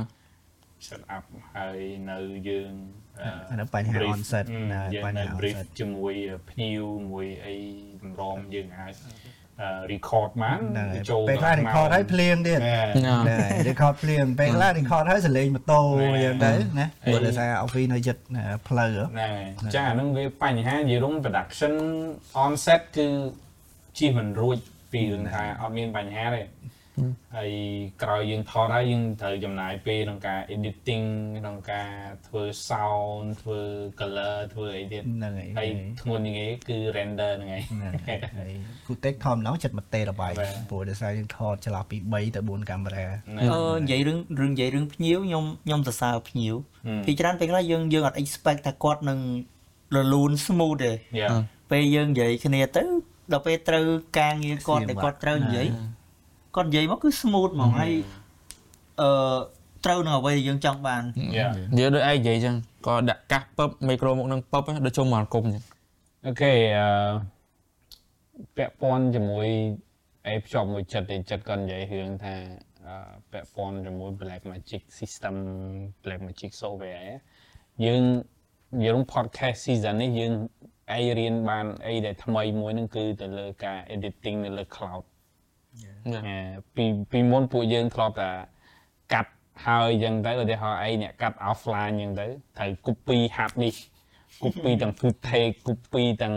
set up ហើយនៅយើងអានោះបញ្ហា on set ណាបញ្ហា on brief set ជាមួយភ្ញៀវមួយអីតម្រាំយើងអាច record បានចូលពេលខ្លះ record ហើយភ្លៀងទៀតហ្នឹង record ភ្លៀងពេលខ្លះ record ហើយសលេងម៉ូតូអញ្ចឹងទៅណាព្រោះដោយសារ office នៅជិតផ្លូវហ្នឹងហើយចាអាហ្នឹងវាបញ្ហានិយាយរំ production on set គឺជិះមិនរួចពីរឿងថាអត់មានបញ្ហាទេហើយក្រោយយើងថតហើយយើងត្រូវចំណាយពេលក្នុងការ editing ក្នុងការធ្វើ sound ធ្វើ color ធ្វើអីទៀតហ្នឹងហើយហើយធ្ងន់ជាងគេគឺ render ហ្នឹងហើយហើយ footage ធម្មតាចិត្តមួយ terabyte ព្រោះដោយសារយើងថតចន្លោះពីthreeទៅfourកាមេរ៉ាអឺនិយាយរឿងរឿងនិយាយរឿងភ្ញៀវខ្ញុំខ្ញុំសរសើរភ្ញៀវពីច្រើនពេលខ្លះយើងយើងអត់ expect ថាគាត់នឹងរលូន smooth ទេពេលយើងនិយាយគ្នាទៅដល់ពេលត្រូវការងារគាត់តែគាត់ត្រូវនិយាយគាត់និយាយមកគឺ smooth ហ្មងហើយអឺត្រូវនឹងអ្វីយើងចង់បាននិយាយដូចឯងនិយាយចឹងក៏ដាក់កាសពឹបមីក្រូមកនឹងពឹបដូចចូលមកគុំចឹងអូខេអឺពាក់ព័ន្ធជាមួយអីភ្ជាប់មួយចិត្តទេចិត្តគាត់និយាយរឿងថាពាក់ព័ន្ធជាមួយ Black Magic System Black Magic Software យើងយើង podcast season នេះយើងអីរៀនបានអីដែលថ្មីមួយហ្នឹងគឺទៅលើការ editing នៅលើ cloud ពីពីមុនពួកយើងធ្លាប់តែកាត់ហើយអញ្ចឹងទៅឧទាហរណ៍អីអ្នកកាត់ offline អញ្ចឹងទៅត្រូវ copy hard disk copy ទាំង footage copy ទាំង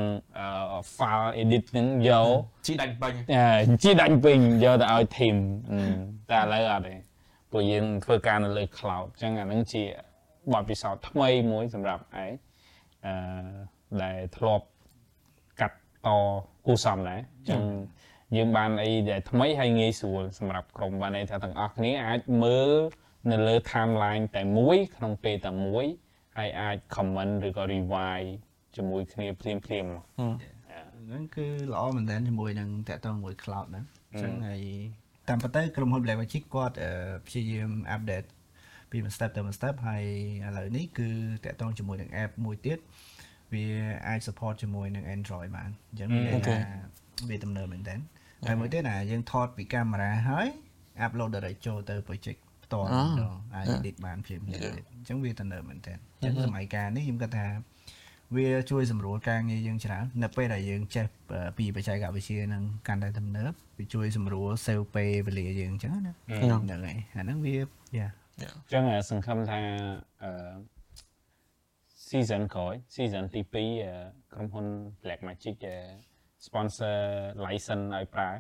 file edit ហ្នឹងយកជីដាច់ពេញជីដាច់ពេញយកទៅឲ្យ team តែឥឡូវអត់ទេពួកយើងធ្វើការនៅលើ cloud អញ្ចឹងអាហ្នឹងជាបទពិសោធន៍ថ្មីមួយសម្រាប់ឯងអឺដែលធ្លាប់កាត់តគូសំដែរអញ្ចឹងយើងបានអីដែលថ្មីហើយងាយស្រួលសម្រាប់ក្រុមបានន័យថាទាំងអស់គ្នាអាចមើលនៅលើ timeline តែមួយក្នុងពេលតែមួយហើយអាច comment ឬក៏ revise ជាមួយគ្នាភ្លាមភ្លាមហ្នឹងគឺល្អមែនតើជាមួយនឹងតកតងមួយ cloud ហ្នឹងអញ្ចឹងហើយតាមពិតទៅក្រុមហ៊ុន Black Magic គាត់ព្យាយាម update ពីមួយ step ទៅមួយ step ហើយឥឡូវនេះគឺតកតងជាមួយនឹង app មួយទៀតវាអាច support ជាមួយនឹង Android បានអញ្ចឹងវាថាវាទំនើបមែនតើហើយមួយទៀតណាយើងថតពីកាមេរ៉ាហើយ upload direct ចូលទៅ project ផ្ទាល់អាច edit បានភ្លាមៗអញ្ចឹងវាទំនើបមែនតើអញ្ចឹងសម័យកាលនេះខ្ញុំគិតថាវាជួយសម្រួលការងារយើងច្រើននៅពេលដែលយើងចេះពីបច្ចេកវិទ្យានឹងកាន់តែទំនើបវាជួយសម្រួល save ពេលវេលាយើងអញ្ចឹងណាហ្នឹងហើយអាហ្នឹងវាយ៉ាអញ្ចឹងសង្ឃឹមថាអឺ season ក្រោយ season ទីtwoក្រុមហ៊ុន Black Magic sponsor license ឲ្យប្រើ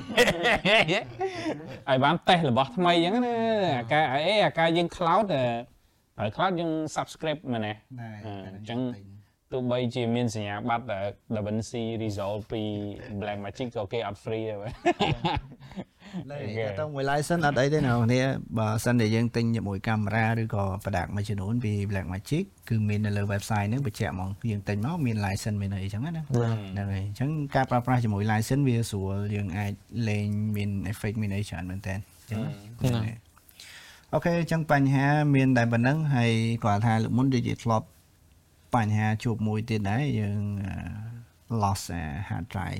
ឲ្យបានតេស្តរបស់ថ្មីអញ្ចឹងណាអាការអីអាការយើង cloud ហើយ cloud យើង subscribe មែនទេអញ្ចឹងទោះបីជាមានសញ្ញាបត្រ DaVinci Resolve ពី Black Magic ក៏គេអត់ free ដែរឡើយតែមួយ license អត់អីទេណាគ្នាបើសិនតែយើងទិញជាមួយកាមេរ៉ាឬក៏ product មួយចំនួនពី Black Magic គឺមាននៅលើ website ហ្នឹងបញ្ជាក់ហ្មងយើងទិញមកមាន license មានអីចឹងណាហ្នឹងហើយអញ្ចឹងការប្រើប្រាស់ជាមួយ license វាស្រួលយើងអាចលេងមាន effect មានអីច្រើនមែនតើអញ្ចឹងអូខេអញ្ចឹងបញ្ហាមានតែប៉ុណ្្នឹងហើយគាត់ថាលោកមុនដូចជាធ្លាប់បញ្ហាជួបមួយទៀតដែរយើង loss hard drive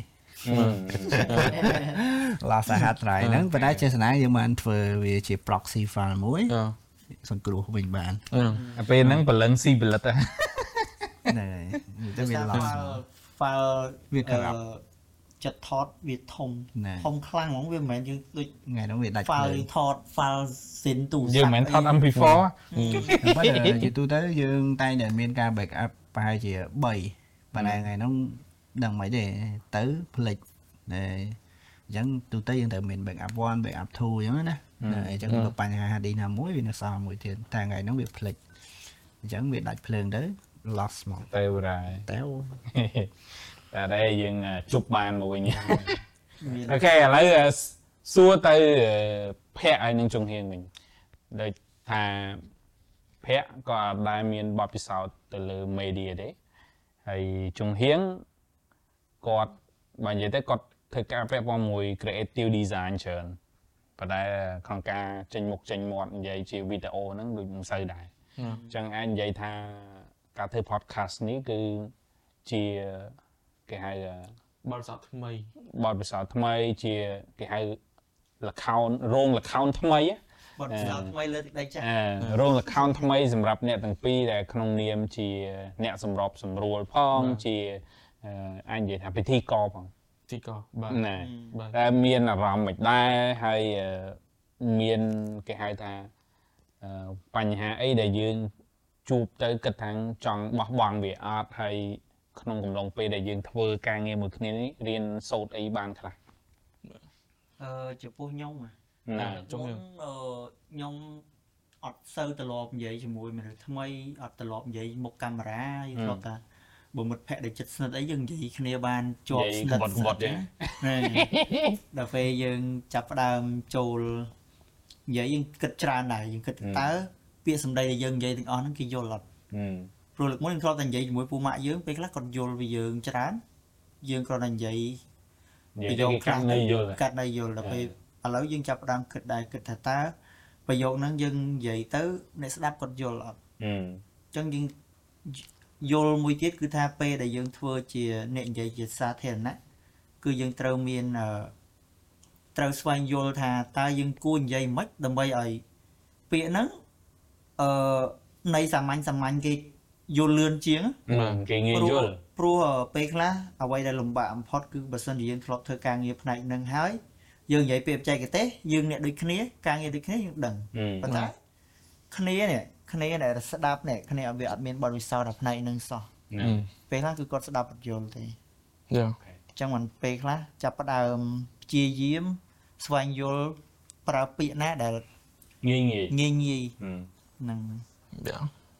loss hard drive ហ្នឹងប៉ុន្តែចេះស្នាយើងបានធ្វើវាជា proxy file មួយសង្គ្រោះវិញបានពេលហ្នឹងបលឹងស៊ីផលិតហ្នឹងហើយទៅវា loss file វាក្រាបចិត្តថតវាធំធំខ្លាំងហ្មងវាមិនមែនយើងដូចថ្ងៃហ្នឹងវាដាច់ file ថត file សិនទូយើងមិនមែនថត em pê four ប៉ុន្តែជាទូទៅយើងតែងតែមានការ backup ប្រហែលជា3ប៉ុន្តែថ្ងៃហ្នឹងដឹងមិនទេទៅផ្លេចតែអញ្ចឹងទូទៅយើងត្រូវមាន backup one backup two អញ្ចឹងណាអញ្ចឹងបើបញ្ហា hard disk ណាមួយវានៅសល់មួយទៀតតែថ្ងៃហ្នឹងវាផ្លេចអញ្ចឹងវាដាច់ភ្លើងទៅ loss ហ្មងទៅរាយទៅតែដែរយើងជប់បានមកវិញអូខេឥឡូវសួរទៅភ័ក្រឲ្យនឹងចុងហៀងវិញដូចថាភ័ក្រក៏អត់ដែរមានបទពិសោធន៍ទៅលើ media ទេហើយចុងហៀងគាត់បើនិយាយទៅគាត់ធ្វើការពាក់ព័ន្ធមួយ creative design ច្រើនប៉ុន្តែក្នុងការចេញមុខចេញមាត់និយាយជាវីដេអូហ្នឹងដូចមិនសូវដែរអញ្ចឹងអាចនិយាយថាការធ្វើ podcast នេះគឺជាគេហៅបទពិសោធន៍ថ្មីបទពិសោធន៍ថ្មីជាគេហៅលខោនរោងលខោនថ្មីបទពិសោធន៍ថ្មីលើទឹកដីចាស់រោងលខោនថ្មីសម្រាប់អ្នកទាំងពីរដែលក្នុងនាមជាអ្នកសម្របសម្រួលផងជាអាចនិយាយថាពិធីករផងពិធីករបាទណាតែមានអារម្មណ៍មិនដែរហើយមានគេហៅថាបញ្ហាអីដែលយើងជួបទៅគិតថាចង់បោះបង់វាអត់ហើយក្នុងកំឡុងពេលដែលយើងធ្វើការងារមួយគ្នានេះរៀនសូត្រអីបានខ្លះអឺចំពោះខ្ញុំណាចំពោះខ្ញុំអត់សូវត្រឡប់និយាយជាមួយមនុស្សថ្មីអត់ត្រឡប់និយាយមុខកាមេរ៉ាយើងធ្លាប់តែបើមិត្តភក្តិដែលចិត្តស្និទ្ធអីយើងនិយាយគ្នាបានជាប់ស្និទ្ធវត្តចឹងដល់ពេលយើងចាប់ផ្ដើមចូលនិយាយយើងគិតច្រើនដែរយើងគិតតើពាក្យសម្ដីដែលយើងនិយាយទាំងអស់ហ្នឹងគេយល់អត់ព្រោះលើកមុនខ្ញុំធ្លាប់តែនិយាយជាមួយពូម៉ាក់យើងពេលខ្លះគាត់យល់ពីយើងច្រើនយើងគ្រាន់តែនិយាយប្រយោគខ្លះនៅយល់កាត់នៅយល់ដល់ពេលឥឡូវយើងចាប់ផ្ដើមគិតដែរគិតថាតើប្រយោគហ្នឹងយើងនិយាយទៅអ្នកស្ដាប់គាត់យល់អត់អញ្ចឹងយើងយល់មួយទៀតគឺថាពេលដែលយើងធ្វើជាអ្នកនិយាយជាសាធារណៈគឺយើងត្រូវមានត្រូវស្វែងយល់ថាតើយើងគួរនិយាយមិនដើម្បីឲ្យពាក្យហ្នឹងអឺនៃសាមញ្ញសាមញ្ញគេយល់លឿនជាងគេងាយយល់ព្រោះពេលខ្លះអ្វីដែលលំបាកបំផុតគឺបើសិនជាយើងធ្លាប់ធ្វើការងារផ្នែកហ្នឹងហើយយើងនិយាយពាក្យបច្ចេកទេសយើងអ្នកដូចគ្នាការងារដូចគ្នាយើងដឹងប៉ុន្តែគ្នានេះគ្នាដែលស្ដាប់នេះគ្នាវាអត់មានបទពិសោធន៍ដល់ផ្នែកហ្នឹងសោះពេលខ្លះគឺគាត់ស្ដាប់អត់យល់ទេយ៉ាអញ្ចឹងមិនពេលខ្លះចាប់ផ្ដើមព្យាយាមស្វែងយល់ប្រើពាក្យណាដែលងាយងាយងាយងាយហ្នឹងយ៉ា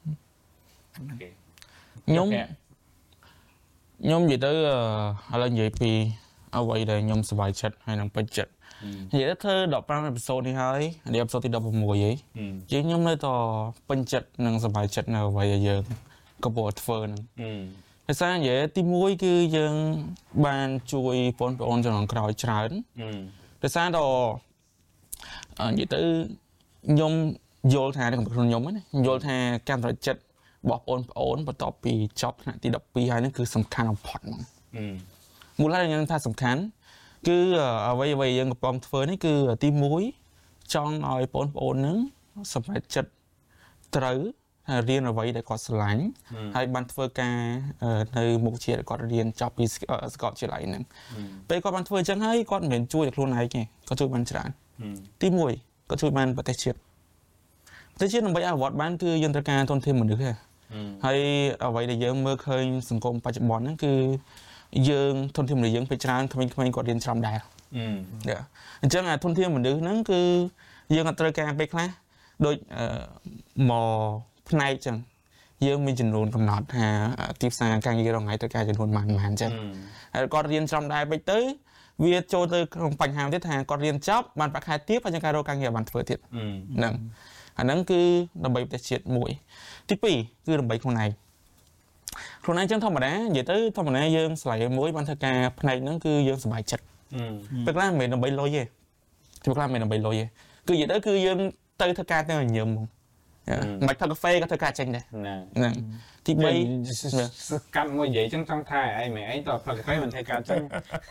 ខ្ញុំខ្ញុំនិយាយទៅឥឡូវនិយាយពីអ្វីដែលខ្ញុំសប្បាយចិត្តហើយនឹងពេញចិត្តនិយាយទៅធ្វើដប់ប្រាំអេពីសូតនេះហើយនេះអេពីសូតទីដប់ប្រាំមួយហីជាងខ្ញុំនៅតែពេញចិត្តនិងសប្បាយចិត្តនៅអ្វីដែលយើងកំពុងធ្វើហ្នឹងភាសានិយាយទីមួយគឺយើងបានជួយបងប្អូនចំនួនក្រោយច្រើនភាសាដល់និយាយទៅខ្ញុំយល់ថាក្នុងខ្ញុំណាយល់ថាការសម្រេចចិត្តរបស់បងប្អូនបន្ទាប់ពីចប់ថ្នាក់ទីដប់ពីរហើយនេះគឺសំខាន់បំផុតហ្មងមូលហេតុខ្ញុំថាសំខាន់គឺអ្វីអ្វីយើងកំពុងធ្វើនេះគឺទីមួយចង់ឲ្យបងប្អូននឹងសម្រេចចិត្តត្រូវរៀនអ្វីដែលគាត់ស្រឡាញ់ហើយបានធ្វើការនៅមុខវិជ្ជាដែលគាត់រៀនចប់ពីសាកលវិទ្យាល័យហ្នឹងពេលគាត់បានធ្វើអញ្ចឹងហើយគាត់មិនមែនជួយតែខ្លួនឯងទេគាត់ជួយបានច្រើនទីមួយគាត់ជួយបានប្រទេសជាតិប្រទេសជាតិដើម្បីអភិវឌ្ឍបានគឺយើងត្រូវការធនធានមនុស្សទេហើយអ្វីដែលយើងមើលឃើញសង្គមបច្ចុប្បន្នហ្នឹងគឺយើងធនធានមនុស្សយើងពេលច្រើនក្មេងៗគាត់រៀនច្រើនដែរអញ្ចឹងអាធនធានមនុស្សហ្នឹងគឺយើងអត់ត្រូវការពេលខ្លះដូចមកផ្នែកចឹងយើងមានចំនួនកំណត់ថាទីផ្សារការងាររងថ្ងៃត្រូវការចំនួនប៉ុន្មានប៉ុន្មានចឹងហើយគាត់រៀនចំដែរពេកទៅវាចូលទៅក្នុងបញ្ហាទៀតថាគាត់រៀនចប់បានប្រាក់ខែទៀតហើយការរកការងារបានធ្វើទៀតហ្នឹងអាហ្នឹងគឺដើម្បីប្រទេសជាតិមួយទីពីរគឺដើម្បីខ្លួនឯងខ្លួនឯងចឹងធម្មតានិយាយទៅធម្មតាយើងឆ្លៃមួយបានធ្វើការផ្នែកហ្នឹងគឺយើងសប្បាយចិត្តពេលខ្លះមិនមែនដើម្បីលុយទេពេលខ្លះមិនមែនដើម្បីលុយទេគឺនិយាយទៅគឺយើង tới thưa ca tới nhiều mong mạch thằng cà phê có thưa ca chênh này nè thì bây cắt ngồi vậy chẳng trong thai ai mẹ ấy tao thằng cà phê mình thay ca chênh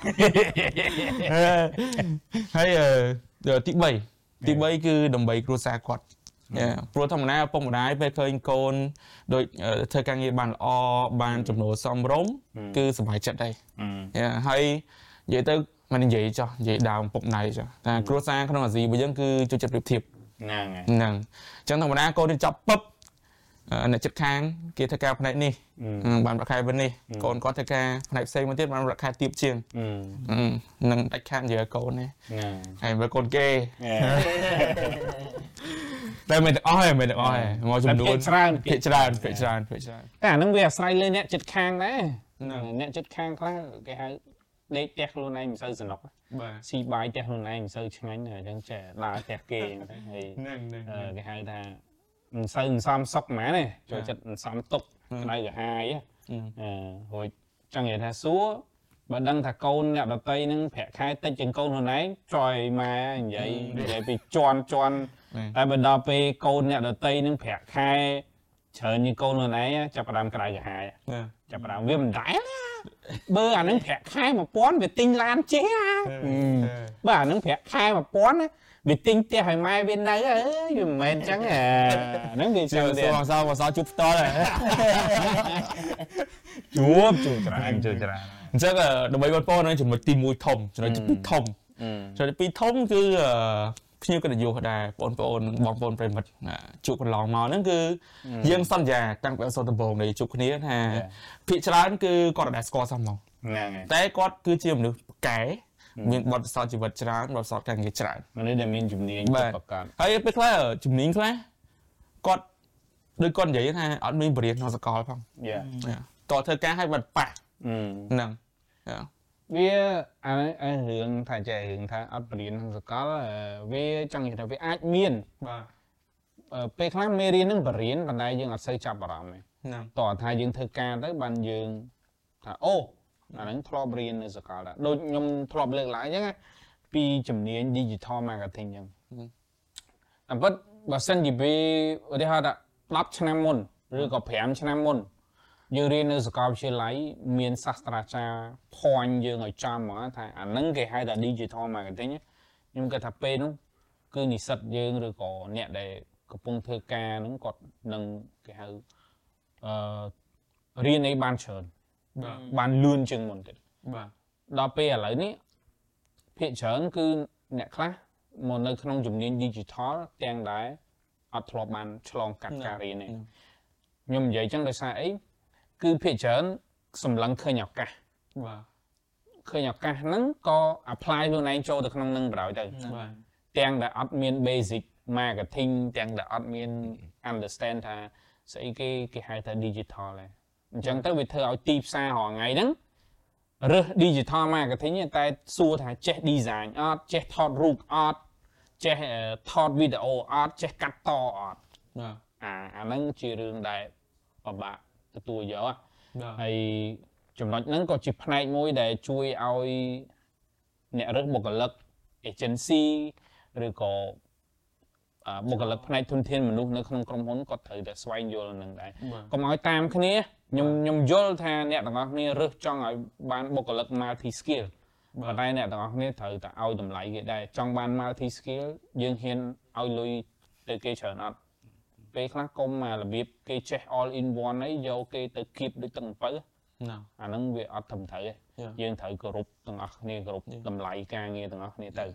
hay tí bảy tí bảy cứ đồng bày cua xa quạt pro thằng nào phong một đái về khơi côn đôi thời càng nghe bàn o bàn chụp nổ xong rống cứ sầm hải trận đây hay vậy tới mình vậy cho vậy đào một này cho à cua xa không là gì bây giờ cứ cho chụp điệp thiệp nè nè chẳng thằng nào cô đi chọc bắp này chất khang kia thời càng này nè bàn bạc khai bên nè còn có thời càng này xây một tiết bàn bạc khai tiệp chiêng nâng đại khang giờ cô này hay với con kê đây mình oi mình oi ngồi chụp đuôi phiệt tràn phiệt tràn phiệt tràn cả nó về xoay lên nè chất khang đấy nè chất khang khác cái hai đây tẹt luôn này mình sơi sần nọc xì bài tẹt luôn này mình sơi chăng anh rồi chẳng trẻ là tẹt kề thì cái hai ta mình sơi mình xăm sóc má này rồi chất xăm tục đây cả hai á rồi chẳng vậy ta súa bà đăng thà côn nè đầu tây nâng phẹ khai tay chân côn hồi nãy tròi mà vậy vậy bị tròn tròn tại bên đó pe côn nè đầu tây nâng phẹ khai chờ như côn hồi nãy chập đam cái cả hai chập đam viêm đái bơ à nâng phẹ khai mà pón về tinh lan chế bơ à nâng phẹ khai mà pón á vì tinh te hồi mai bên đấy ấy mình chẳng à nâng bị sao sao sao sao chụp to này chụp chụp tràn chụp tràn chắc là đồng bấy con po này chỉ một tìm mùi thòng cho nó chỉ biết thòng cho nó biết thòng cứ như cái điều đại bọn bọn bọn bọn phải mật chụp con lòng màu nó cứ dương xăm già tăng béo sâu tầm bồn này chụp cái này ha thị trấn cứ còn đại score xong màu té con cứ chiêm được cái miền bọn sao chỉ vật trán bọn sao càng cái trán mà đây là miền chụp nín chụp cạn hay biết là ở chụp nín thế con đôi con vậy ha ở miền bờ nó sẽ có không còn thơ cá hay vật bạc nè vì anh anh hướng thải trẻ hướng thải áp điện nó có là vì chẳng hiện là vì ác miên về khác mê riêng nó bật riêng và đây dương ở xây chạp bảo này tỏ thải dương thơ ca tới bàn dương thả ô là nó thọ riêng nó có là đôi nhom thọ lên lại nhé vì chấm niên digital marketing nhưng à bất và sân gì vì ở đây họ đã lắp channel môn rồi có phèm channel môn dương riêng nó có chơi lấy miền Sastracha point dương ở trong mà thay anh nâng cái hai là digital marketing nhé nhưng cái thập p nó cứ nhị sật dương rồi có nhẹ để có phong thơ ca nó còn nâng cái hai riêng ấy ban trơn ban luôn chừng một cái đó p ở lấy ní hiện trơn cứ nhẹ khác một nơi không dùng đến digital tiền đấy ở thọ ban chlong cắt cà ri này nhưng vậy chẳng được sai ấy cứ phía trên sầm lăng khơi nhọc cả khơi nhọc cả nắng có apply luôn này cho được năng năng bảo rồi tiếng đã admin basic marketing tiếng đã admin understand là sẽ cái cái hai thứ digital này chẳng tới việc thơ ở tip xa họ ngày đó rồi digital marketing như ta xua thà check design art check thought root art check thought video art check cắt to art à anh nắng chỉ riêng đại và bạn tôi dở hay chúng nó nó có chụp này môi để chui ao nhẹ rất một cái lực agency rồi có một cái lực này thun thiên mình luôn nó không không muốn có thể để xoay vô là nâng đấy còn nói tam cái này nhung nhung vô tha nhẹ tầng ngọc này rất cho ngài ban một cái lực multi skill và đây nhẹ tầng ngọc này thử ta ao tầm lại cái đây trong ban multi skill dương hiên ao lui từ cái trở nó cái khác công mà là biết cái check all in one ấy vô cái từ kịp được từng phở à nó việc ở thầm thử dương thử group từng ngọc này group tầm lại ca nghe từng ngọc này từ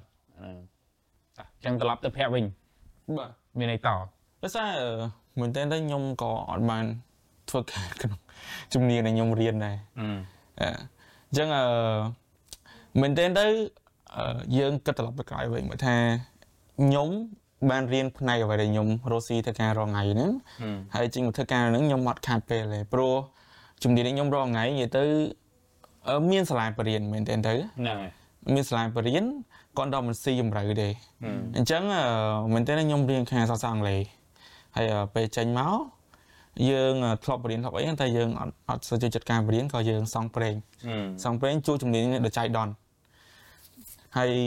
chẳng tập tập hệ mình bên này tỏ rất sao mình tên đấy nhung có ở bàn thuộc trung niên này nhung riêng này chẳng là mình tên đấy dương kết lập cái vậy mà tha nhóm ban riêng này vậy để nhung Rosie thưa ca rò ngày nữa hay chính thưa ca nữa nhung mặt cà phê này pro chúng đi đến nhung rò ngày vậy tới ở miền Sài Gòn riêng mình tên đấy miền Sài Gòn riêng con đâu mình si dùng rồi để chẳng mình tên là nhung riêng khai sao sang này hay về tranh máu dương thọp riêng thọp ấy người ta dương ở sơ chơi chật ca riêng coi dương song preng song preng chui chúng đi để chạy đòn hay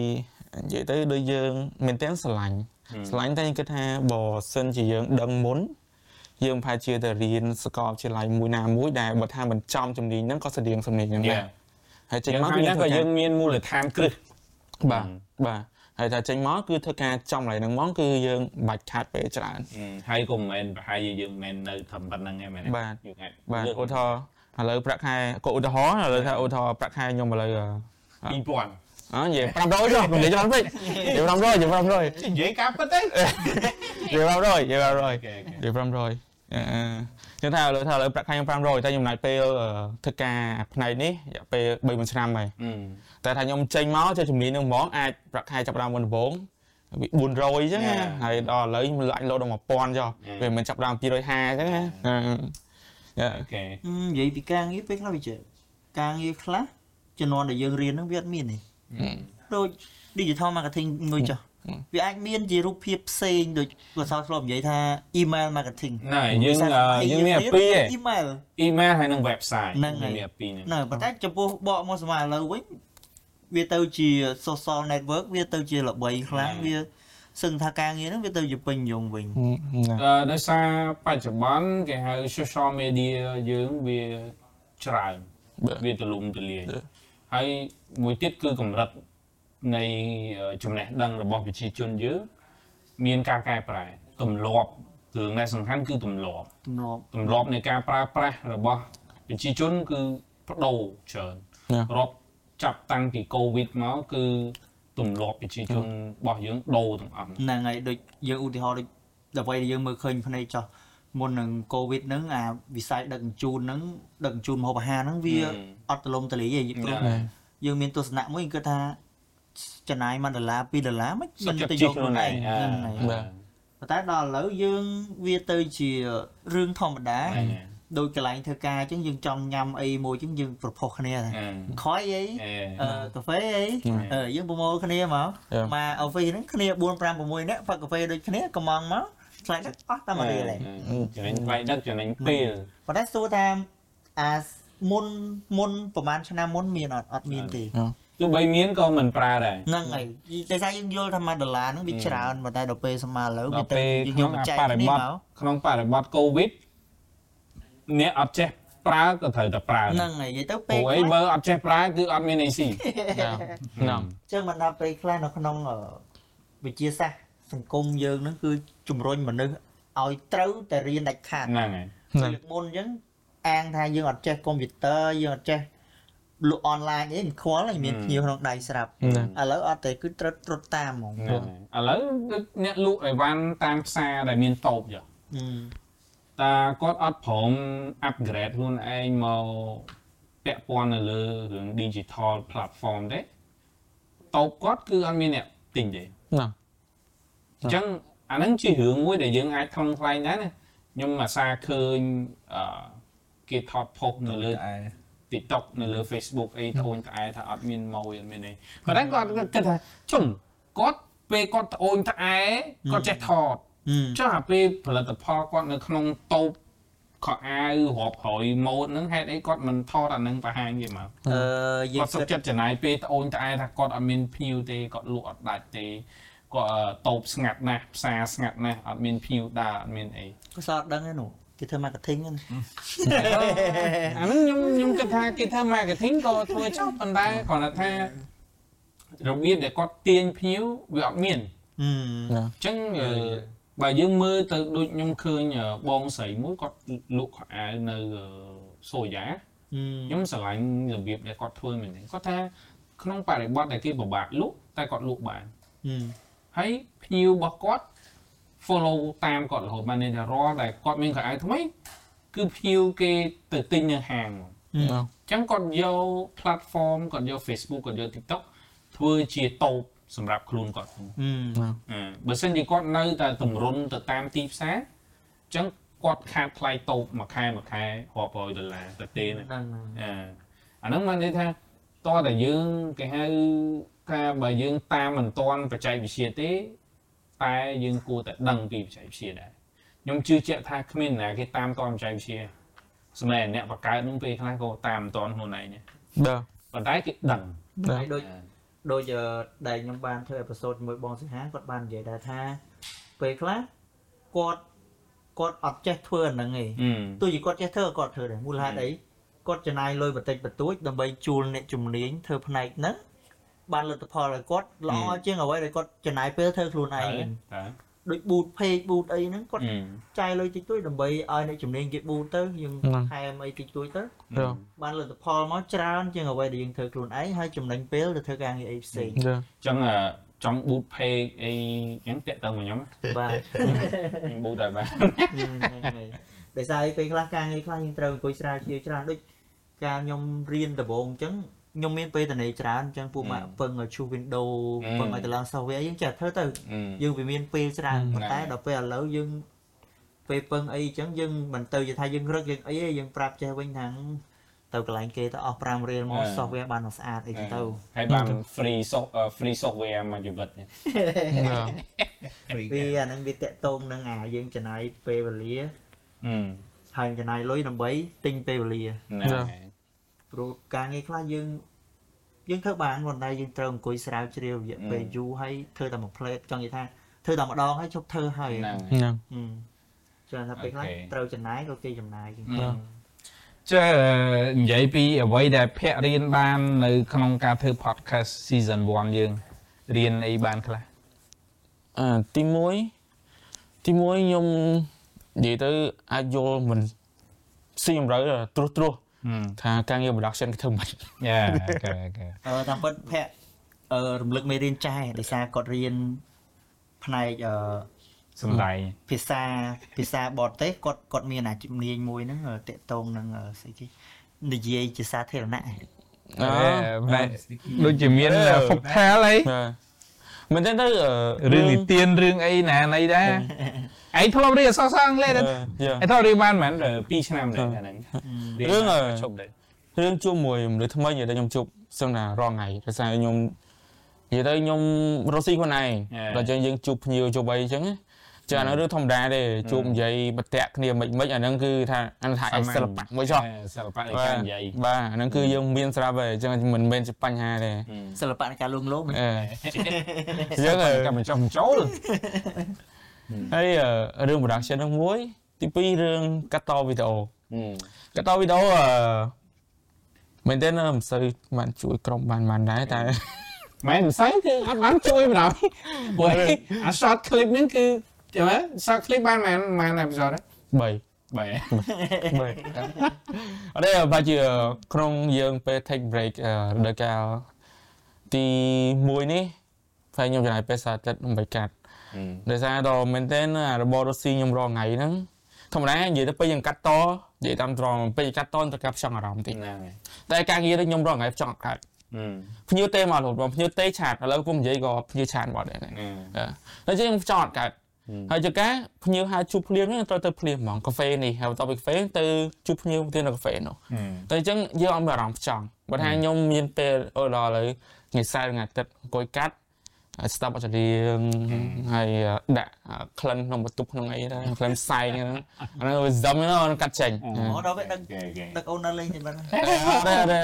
និយាយទៅដូចយើងមែនតើស្រឡាញ់ស្រឡាញ់តែគិតថាបើសិនជាយើងដឹងមុនយើងប្រហែលជាទៅរៀនសាកលវិទ្យាល័យមួយណាមួយដែលបើថាមិនចំជំនាញហ្នឹងក៏ស្តៀងសំនាញហ្នឹងដែរហើយចេញមកគឺយើងមានមូលដ្ឋានគ្រឹះបាទបាទហើយថាចេញមកគឺធ្វើការចំកន្លែងហ្នឹងមកគឺយើងបាច់ខាត់ពេលច្រើនហើយក៏មិនមែនប្រហែលជាយើងមិននៅត្រឹមប៉ុណ្្នឹងទេមែនទេបាទបាទឧទាហរណ៍ឥឡូវប្រាក់ខែក៏ឧទាហរណ៍ឥឡូវថាឧទាហរណ៍ប្រាក់ខែខ្ញុំឥឡូវពីរពាន់អើនិយាយfive hundredចុះនិយាយច្រើនពេកនិយាយfive hundredនិយាយfive hundred និយាយការពិតទេនិយាយfive hundredនិយាយfive hundredនិយាយfive hundredអឺខ្ញុំថាឥឡូវថាឥឡូវប្រាក់ខែខ្ញុំfive hundredតែខ្ញុំចំណាយពេលធ្វើការផ្នែកនេះរយៈពេលthree fourឆ្នាំហើយតែថាខ្ញុំចេញមកចេះជំនាញនឹងហ្មងអាចប្រាក់ខែចាប់ដើមមុនដំបូងវាfour hundredអញ្ចឹងហើយដល់ឥឡូវខ្ញុំអាចលោតដល់one thousandចុះវាមិនចាប់ដើមtwo fiftyអញ្ចឹងណាអូខេនិយាយពីការងារពេលខ្លះវាចេះការងារខ្លះជំនាន់ដែលយើងរៀនហ្នឹងវាអត់មានទេដូច digital marketing មួយចុះវាអាចមានជារូបភាពផ្សេងដូចភាសាធ្លាប់និយាយថា email marketing ណែយើងយើងមានពីរ email email ហើយនិង website ហ្នឹងហើយណែប៉ុន្តែចំពោះបកមកស្មើឥឡូវវិញវាទៅជា social network វាទៅជាល្បីខ្លាំងវាសឹងថាការងារហ្នឹងវាទៅជាពេញនិយមវិញអឺដោយសារបច្ចុប្បន្នគេហៅ social media យើងវាច្រើនវាទូលំទូលាយហើយមួយទៀតគឺកម្រិតនៃចំណេះដឹងរបស់ប្រជាជនយើងមានការកែប្រែទម្លាប់គ្រឿងដែលសំខាន់គឺទម្លាប់ទម្លាប់ទម្លាប់នៃការប្រើប្រាស់របស់ប្រជាជនគឺបដូរច្រើនរាប់ចាប់តាំងពី COVID មកគឺទម្លាប់ប្រជាជនរបស់យើងដូរទាំងអស់ហ្នឹងហើយដូចយើងឧទាហរណ៍ដូចដល់ពេលយើងមើលឃើញភ្នែកចោះមុននឹង COVID ហ្នឹងអាវិស័យដឹកជញ្ជូនហ្នឹងដឹកជញ្ជូនម្ហូបអាហារហ្នឹងវាអត់ទលំទលាយទេព្រោះយើងមានទស្សនៈមួយគឺថាចំណាយone dollar two dollar មិនមិនទៅយកខ្លួនឯងហ្នឹងហើយប៉ុន្តែដល់ឥឡូវយើងវាទៅជារឿងធម្មតាដោយកន្លែងធ្វើការអញ្ចឹងយើងចង់ញ៉ាំអីមួយអញ្ចឹងយើងប្រផុសគ្នាតែខ້ອຍអីកាហ្វេអីយើងប្រមូលគ្នាមកមកអូហ្វីហ្នឹងគ្នាfour five sixនាក់ផឹកកាហ្វេដូចគ្នាកំងមកឆ្លៃដឹកអស់តែមួយរៀលឯងចំណេញឆ្លៃដឹកចំណេញពេលប៉ុន្តែសួរថាអាមុនមុនប្រហែលឆ្នាំមុនមានអត់អត់មានទេទោះបីមានក៏មិនប្រើដែរហ្នឹងហើយតែថាយើងយល់ថាone dollarហ្នឹងវាច្រើនប៉ុន្តែដល់ពេលស្មើឥឡូវវាទៅយើងយកចែកគ្នាមកក្នុងបរិបទ COVID អ្នកអត់ចេះប្រើក៏ត្រូវតែប្រើហ្នឹងហើយនិយាយទៅពេលព្រោះអីបើអត់ចេះប្រើគឺអត់មានអីស៊ីហ្នឹងអញ្ចឹងមិនថាពេលខ្លះនៅក្នុងវិទ្យាសាស្ត្រសង្គមយើងហ្នឹងគឺជំរុញមនុស្សឲ្យត្រូវតែរៀនដាច់ខាតហ្នឹងហើយមុនអញ្ចឹងអាងថាយើងអត់ចេះកុំព្យូទ័រយើងអត់ចេះលក់អនឡាញអីមិនខ្វល់មានភ្ញៀវក្នុងដៃស្រាប់ឥឡូវអត់ទេគឺត្រូវត្រុតតាមហ្មងឥឡូវអ្នកលក់អីវ៉ាន់តាមផ្សារដែលមានតូបចុះតាគាត់អត់ព្រម upgrade ខ្លួនឯងមកពាក់ព័ន្ធនៅលើរឿង digital platform ទេតូបគាត់គឺអត់មានអ្នកទិញទេណាអញ្ចឹងអាហ្នឹងជារឿងមួយដែលយើងអាចថងថ្លែងដែរណាខ្ញុំអាសាឃើញអឺគេថតផុសនៅលើ TikTok នៅលើ Facebook អីត្អូញត្អែថាអត់មានម៉ួយអត់មានអីប៉ុន្តែគាត់គិតថាជុំគាត់ពេលគាត់ត្អូញត្អែគាត់ចេះថតចុះអាពេលផលិតផលគាត់នៅក្នុងតូបខោអាវរាប់រយម៉ូតហ្នឹងហេតុអីគាត់មិនថតអាហ្នឹងបង្ហាញគេមកអឺយើងគាត់សុខចិត្តចំណាយពេលត្អូញត្អែថាគាត់អត់មានភ្ញៀវទេគាត់លក់អត់ដាច់ទេគាត់តូបស្ងាត់ណាស់ផ្សារស្ងាត់ណាស់អត់មានភ្ញៀវដើរអត់មានអីគាត់សតដឹងទេនោះគេធ្វើ marketing ហ្នឹងអាហ្នឹងខ្ញុំខ្ញុំគិតថាគេធ្វើ marketing ក៏ធ្វើចុះប៉ុន្តែគ្រាន់តែថារបៀបដែលគាត់ទាញភ្ញៀវវាអត់មានអញ្ចឹងបើយើងមើលទៅដូចខ្ញុំឃើញបងស្រីមួយគាត់លក់ខោអាវនៅសូយ៉ាខ្ញុំស្រឡាញ់របៀបដែលគាត់ធ្វើមែនទេគាត់ថាក្នុងបរិបទដែលគេពិបាកលក់តែគាត់លក់បានហើយភ្ញៀវរបស់គាត់ follow តាមគាត់រហូតបានន័យថារាល់ដែលគាត់មានខោអាវថ្មីគឺភ្ញៀវគេទៅទិញនៅហាងអញ្ចឹងគាត់យក platform គាត់យក Facebook គាត់យក TikTok ធ្វើជាតូបសម្រាប់ខ្លួនគាត់បើសិនជាគាត់នៅតែតម្រុនទៅតាមទីផ្សារអញ្ចឹងគាត់ខាតថ្លៃតូបមួយខែមួយខែរាប់រយដុល្លារទៅទេណាអាហ្នឹងបានន័យថាតើតែយើងគេហៅថាបើយើងតាមមិនទាន់បច្ចេកវិទ្យាទេតែយើងគួរតែដឹងពីបច្ចេកវិទ្យាដែរខ្ញុំជឿជាក់ថាគ្មានណាគេតាមទាន់បច្ចេកវិទ្យាសម្រាប់អ្នកបង្កើតនោះពេលខ្លះក៏តាមមិនទាន់ខ្លួនឯងដែរបាទប៉ុន្តែគេដឹងដូច đôi giờ đầy nhóm ban thôi episode mới bon sẽ há quạt ban vậy đã tha về class quạt quạt ọt chết thưa là nghề tôi chỉ quạt chết thưa quạt thưa để mua lại đấy quạt chân này lôi bật tịch bật túi đầm bay chùl nè chùm liếng thưa phần này nấc ban lượt phò là quạt lo chứ ngồi vậy để quạt chân này phê thưa luôn này đôi bụt phê bụt ấy nó quạt chai lôi tịch túi đầm bay ai này chùm liếng cái bụt tới nhưng hai em ấy tịch túi tới ban lượt phò nó tràn chứ ngồi vậy để thưa luôn ấy hai chùm liếng phê là thưa càng như xì chẳng là trong bút phê ấy nhắn tệ tao mà nhóm và bút đại ba để sao cái class càng cái class như trời coi ra chia ra đấy ca nhom riêng từ bộ chấn nhom miền tây từ này ra chân phụ mà phần ở chu window phần ở từ lan sau với những chặt thứ từ dương vì miền tây ra mà tái đọc về lỡ dương về phần ấy chấn dương mình từ giờ thay dương rất dương ấy dương prap chơi bên thằng tàu cái lạnh kia tao pram real mo software ban nó sạch thì tao hay ban free soft free software mà chụp vật vì anh em bị tệ tôn nâng à dương chân này về và lía thành chân này lối năm bảy tinh về và lía rồi càng nghe khá dương dương thơ bạn còn đây dương trông cuối sao chiều vậy về du hay thơ tầm một plate trong vậy tha thơ tầm một đòn hay chụp thơ hay cho nên thật biết lắm trâu chân này ok chân này chứ vậy vì ở vậy để phe riêng banនៅក្នុងការធ្វើ podcast season one យើងរៀនអីបានខ្លះអឺទីមួយទីមួយខ្ញុំនិយាយទៅអាចយល់មិនស៊ីអំរើត្រុសត្រុសថាការងារ production គេធ្វើមិនយ៉ាអូខេអូខេអឺតាមពិតភ័ក្រអឺរំលឹកមេរៀនចាស់ដោយសារគាត់រៀនផ្នែកអឺសំដែងភាសាភាសាបរទេសគាត់គាត់មានអាជំនាញមួយហ្នឹងតាក់ទងនឹងស្អីគេនិយាយជាសាធារណៈអឺដូចជាមាន Foxtel អីមែនទេទៅរឿងនិទានរឿងអីណាណីដែរឯងធ្លាប់រៀនអក្សរសាស្ត្រអង់គ្លេសទេឯងធ្លាប់រៀនបានមែនពីរឆ្នាំដែរអាហ្នឹងរឿងជប់ដែររឿងជួបមួយមនុស្សថ្មីនិយាយទៅខ្ញុំជួបសឹងថារាល់ថ្ងៃដោយសារខ្ញុំនិយាយទៅខ្ញុំរស់ស៊ីខ្លួនឯងដល់ចឹងយើងជួបភ្ញៀវជួបអីចឹងចាអានោះរឿងធម្មតាទេជួបនិយាយបតាក់គ្នាមិនមិនអាហ្នឹងគឺថាអានថាឯសិល្បៈមួយចុះសិល្បៈនៃការនិយាយបាទអាហ្នឹងគឺយើងមានស្រាប់ហើយអញ្ចឹងមិនមែនជាបញ្ហាទេសិល្បៈនៃការលួងលោមអឺយើងក៏មិនចង់ចូលហើយរឿង production ហ្នឹងមួយទីពីររឿងកាត់តវីដេអូកាត់តវីដេអូអឺមែនទេមិនសូវបានជួយក្រុមបានបានដែរតែមែនមិនស្អីគឺអត់បានជួយបណ្ដោយព្រោះអា short clip ហ្នឹងគឺចាំមើល short clip បានមែនមែន episode ទេ3 3 3អត់ទេបើជាក្នុងយើងពេល take break ដល់កាលទីមួយនេះហើយខ្ញុំចំណាយពេលសារចិត្តដើម្បីកាត់ដោយសារដល់មែនទេរបររស៊ីខ្ញុំរងថ្ងៃហ្នឹងធម្មតានិយាយទៅពេលយើងកាត់តនិយាយតាមត្រង់ពេលកាត់តទៅកាប់ផ្ចង់អារម្មណ៍តិចតែការងារនេះខ្ញុំរងថ្ងៃផ្ចង់កាត់ភ្ញៀវទេមករហូតបងភ្ញៀវទេឆាតឥឡូវពុំនិយាយក៏ភ្ញៀវឆាតមកដែរតែចឹងខ្ញុំចង់អត់កើតហើយចកាភ្ញៀវហៅជួបភ្លៀងហ្នឹងត្រូវទៅភ្លៀងហ្មងកាហ្វេនេះហើយបន្តពីកាហ្វេទៅជួបភ្ញៀវទៅនៅកាហ្វេនោះតែចឹងយើងអត់មានអារម្មណ៍ផ្ចង់បើថាខ្ញុំមានពេលអូដល់ឥឡូវថ្ងៃសៅរ៍ថ្ងៃអាទិត្យអង្គុយកាត់ស្ដាប់អត់រៀងហើយដាក់ក្លិនក្នុងបន្ទប់ក្នុងអីដែរក្លិនផ្សែងហ្នឹងអានោះវាសំហ្នឹងកាត់ចេញអូដល់ពេលដឹកដឹកអូនដល់លេងទេបាទដែរដែរ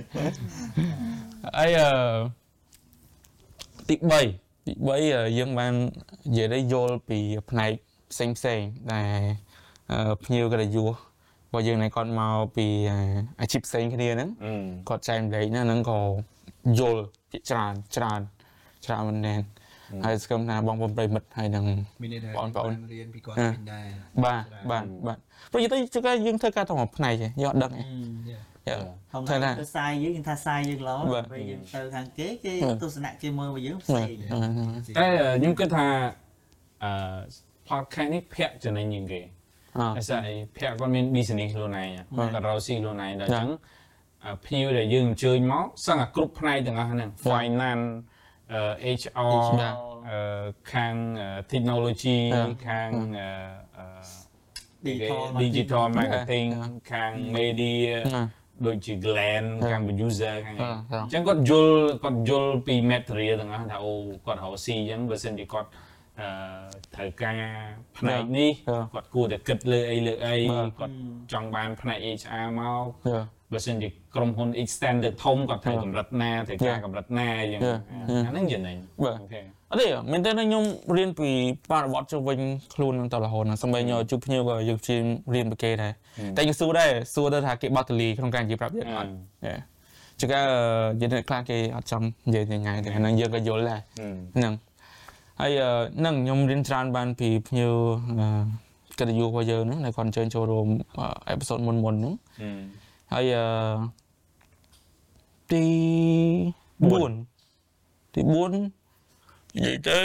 អីអឺទី3ទី3យើងបាននិយាយទៅយល់ពីផ្នែកផ្សេងផ្សេងដែលភ្ញៀវក៏យល់បើយើងណែគាត់មកពីអាជីពផ្សេងគ្នាហ្នឹងគាត់ចែកម្លែកហ្នឹងក៏យល់ច្រើនច្រើនច្រើនមែនទេហើយស្គមថាបងប្អូនប្រិមិត្តហើយនឹងបងប្អូនរៀនពីគាត់វិញដែរបាទបាទបាទព្រោះយើងទៅយើងធ្វើការទាំងមួយផ្នែកយើងអត់ដឹងទេខ្ញុំថាទៅសាយយើងថាសាយយើងឡពេលយើងទៅខាងគេគេទស្សនៈគេមើលមកយើងផ្សេងតែខ្ញុំគិតថាអឺ podcast នេះភាគចំណេញជាងគេហើយស្អីភាគគាត់មាន business ខ្លួនឯងគាត់រកស៊ីខ្លួនឯងដល់អញ្ចឹងភ្ញៀវដែលយើងអញ្ជើញមកសឹងតែគ្រប់ផ្នែកទាំងអស់ហ្នឹង finance H R ខាង technology ខាង digital marketing ខាង media ដូចជា Glenn ខាង user ខាងអញ្ចឹងគាត់យល់គាត់យល់ពី material ទាំងអស់ថាអូគាត់រកស៊ីអញ្ចឹងបើសិនជាគាត់ thời ca này đi quạt cua để kịch lệ ấy lệ ấy quạt trong bàn này ấy cha mau và xin chỉ cầm hôn extended thông quạt thời cầm rật na thời ca cầm rật naอย่างนั้นอย่างไรអត់ទេមែនទេខ្ញុំរៀនពីបារបត់ជុំវិញខ្លួននឹងតរហូតសម្បីខ្ញុំជួបភ្ញៀវក៏យើងជិះរៀនពីគេដែរតែយើងសួរដែរសួរទៅថាគេបត់តលីក្នុងការនិយាយប្រាប់យើងអត់ជួនកាលយើងខ្លះគេអត់ចង់និយាយថ្ងៃទេហ្នឹងយើងក៏យល់ដែរហ្នឹងហើយហ្នឹងខ្ញុំរៀនច្រើនបានពីភ្ញៀវកិត្តិយសរបស់យើងហ្នឹងដែលគាត់អញ្ជើញចូលរួមអេពីសូតមុនមុនហ្នឹងហើយទី4ទី4និយាយទៅ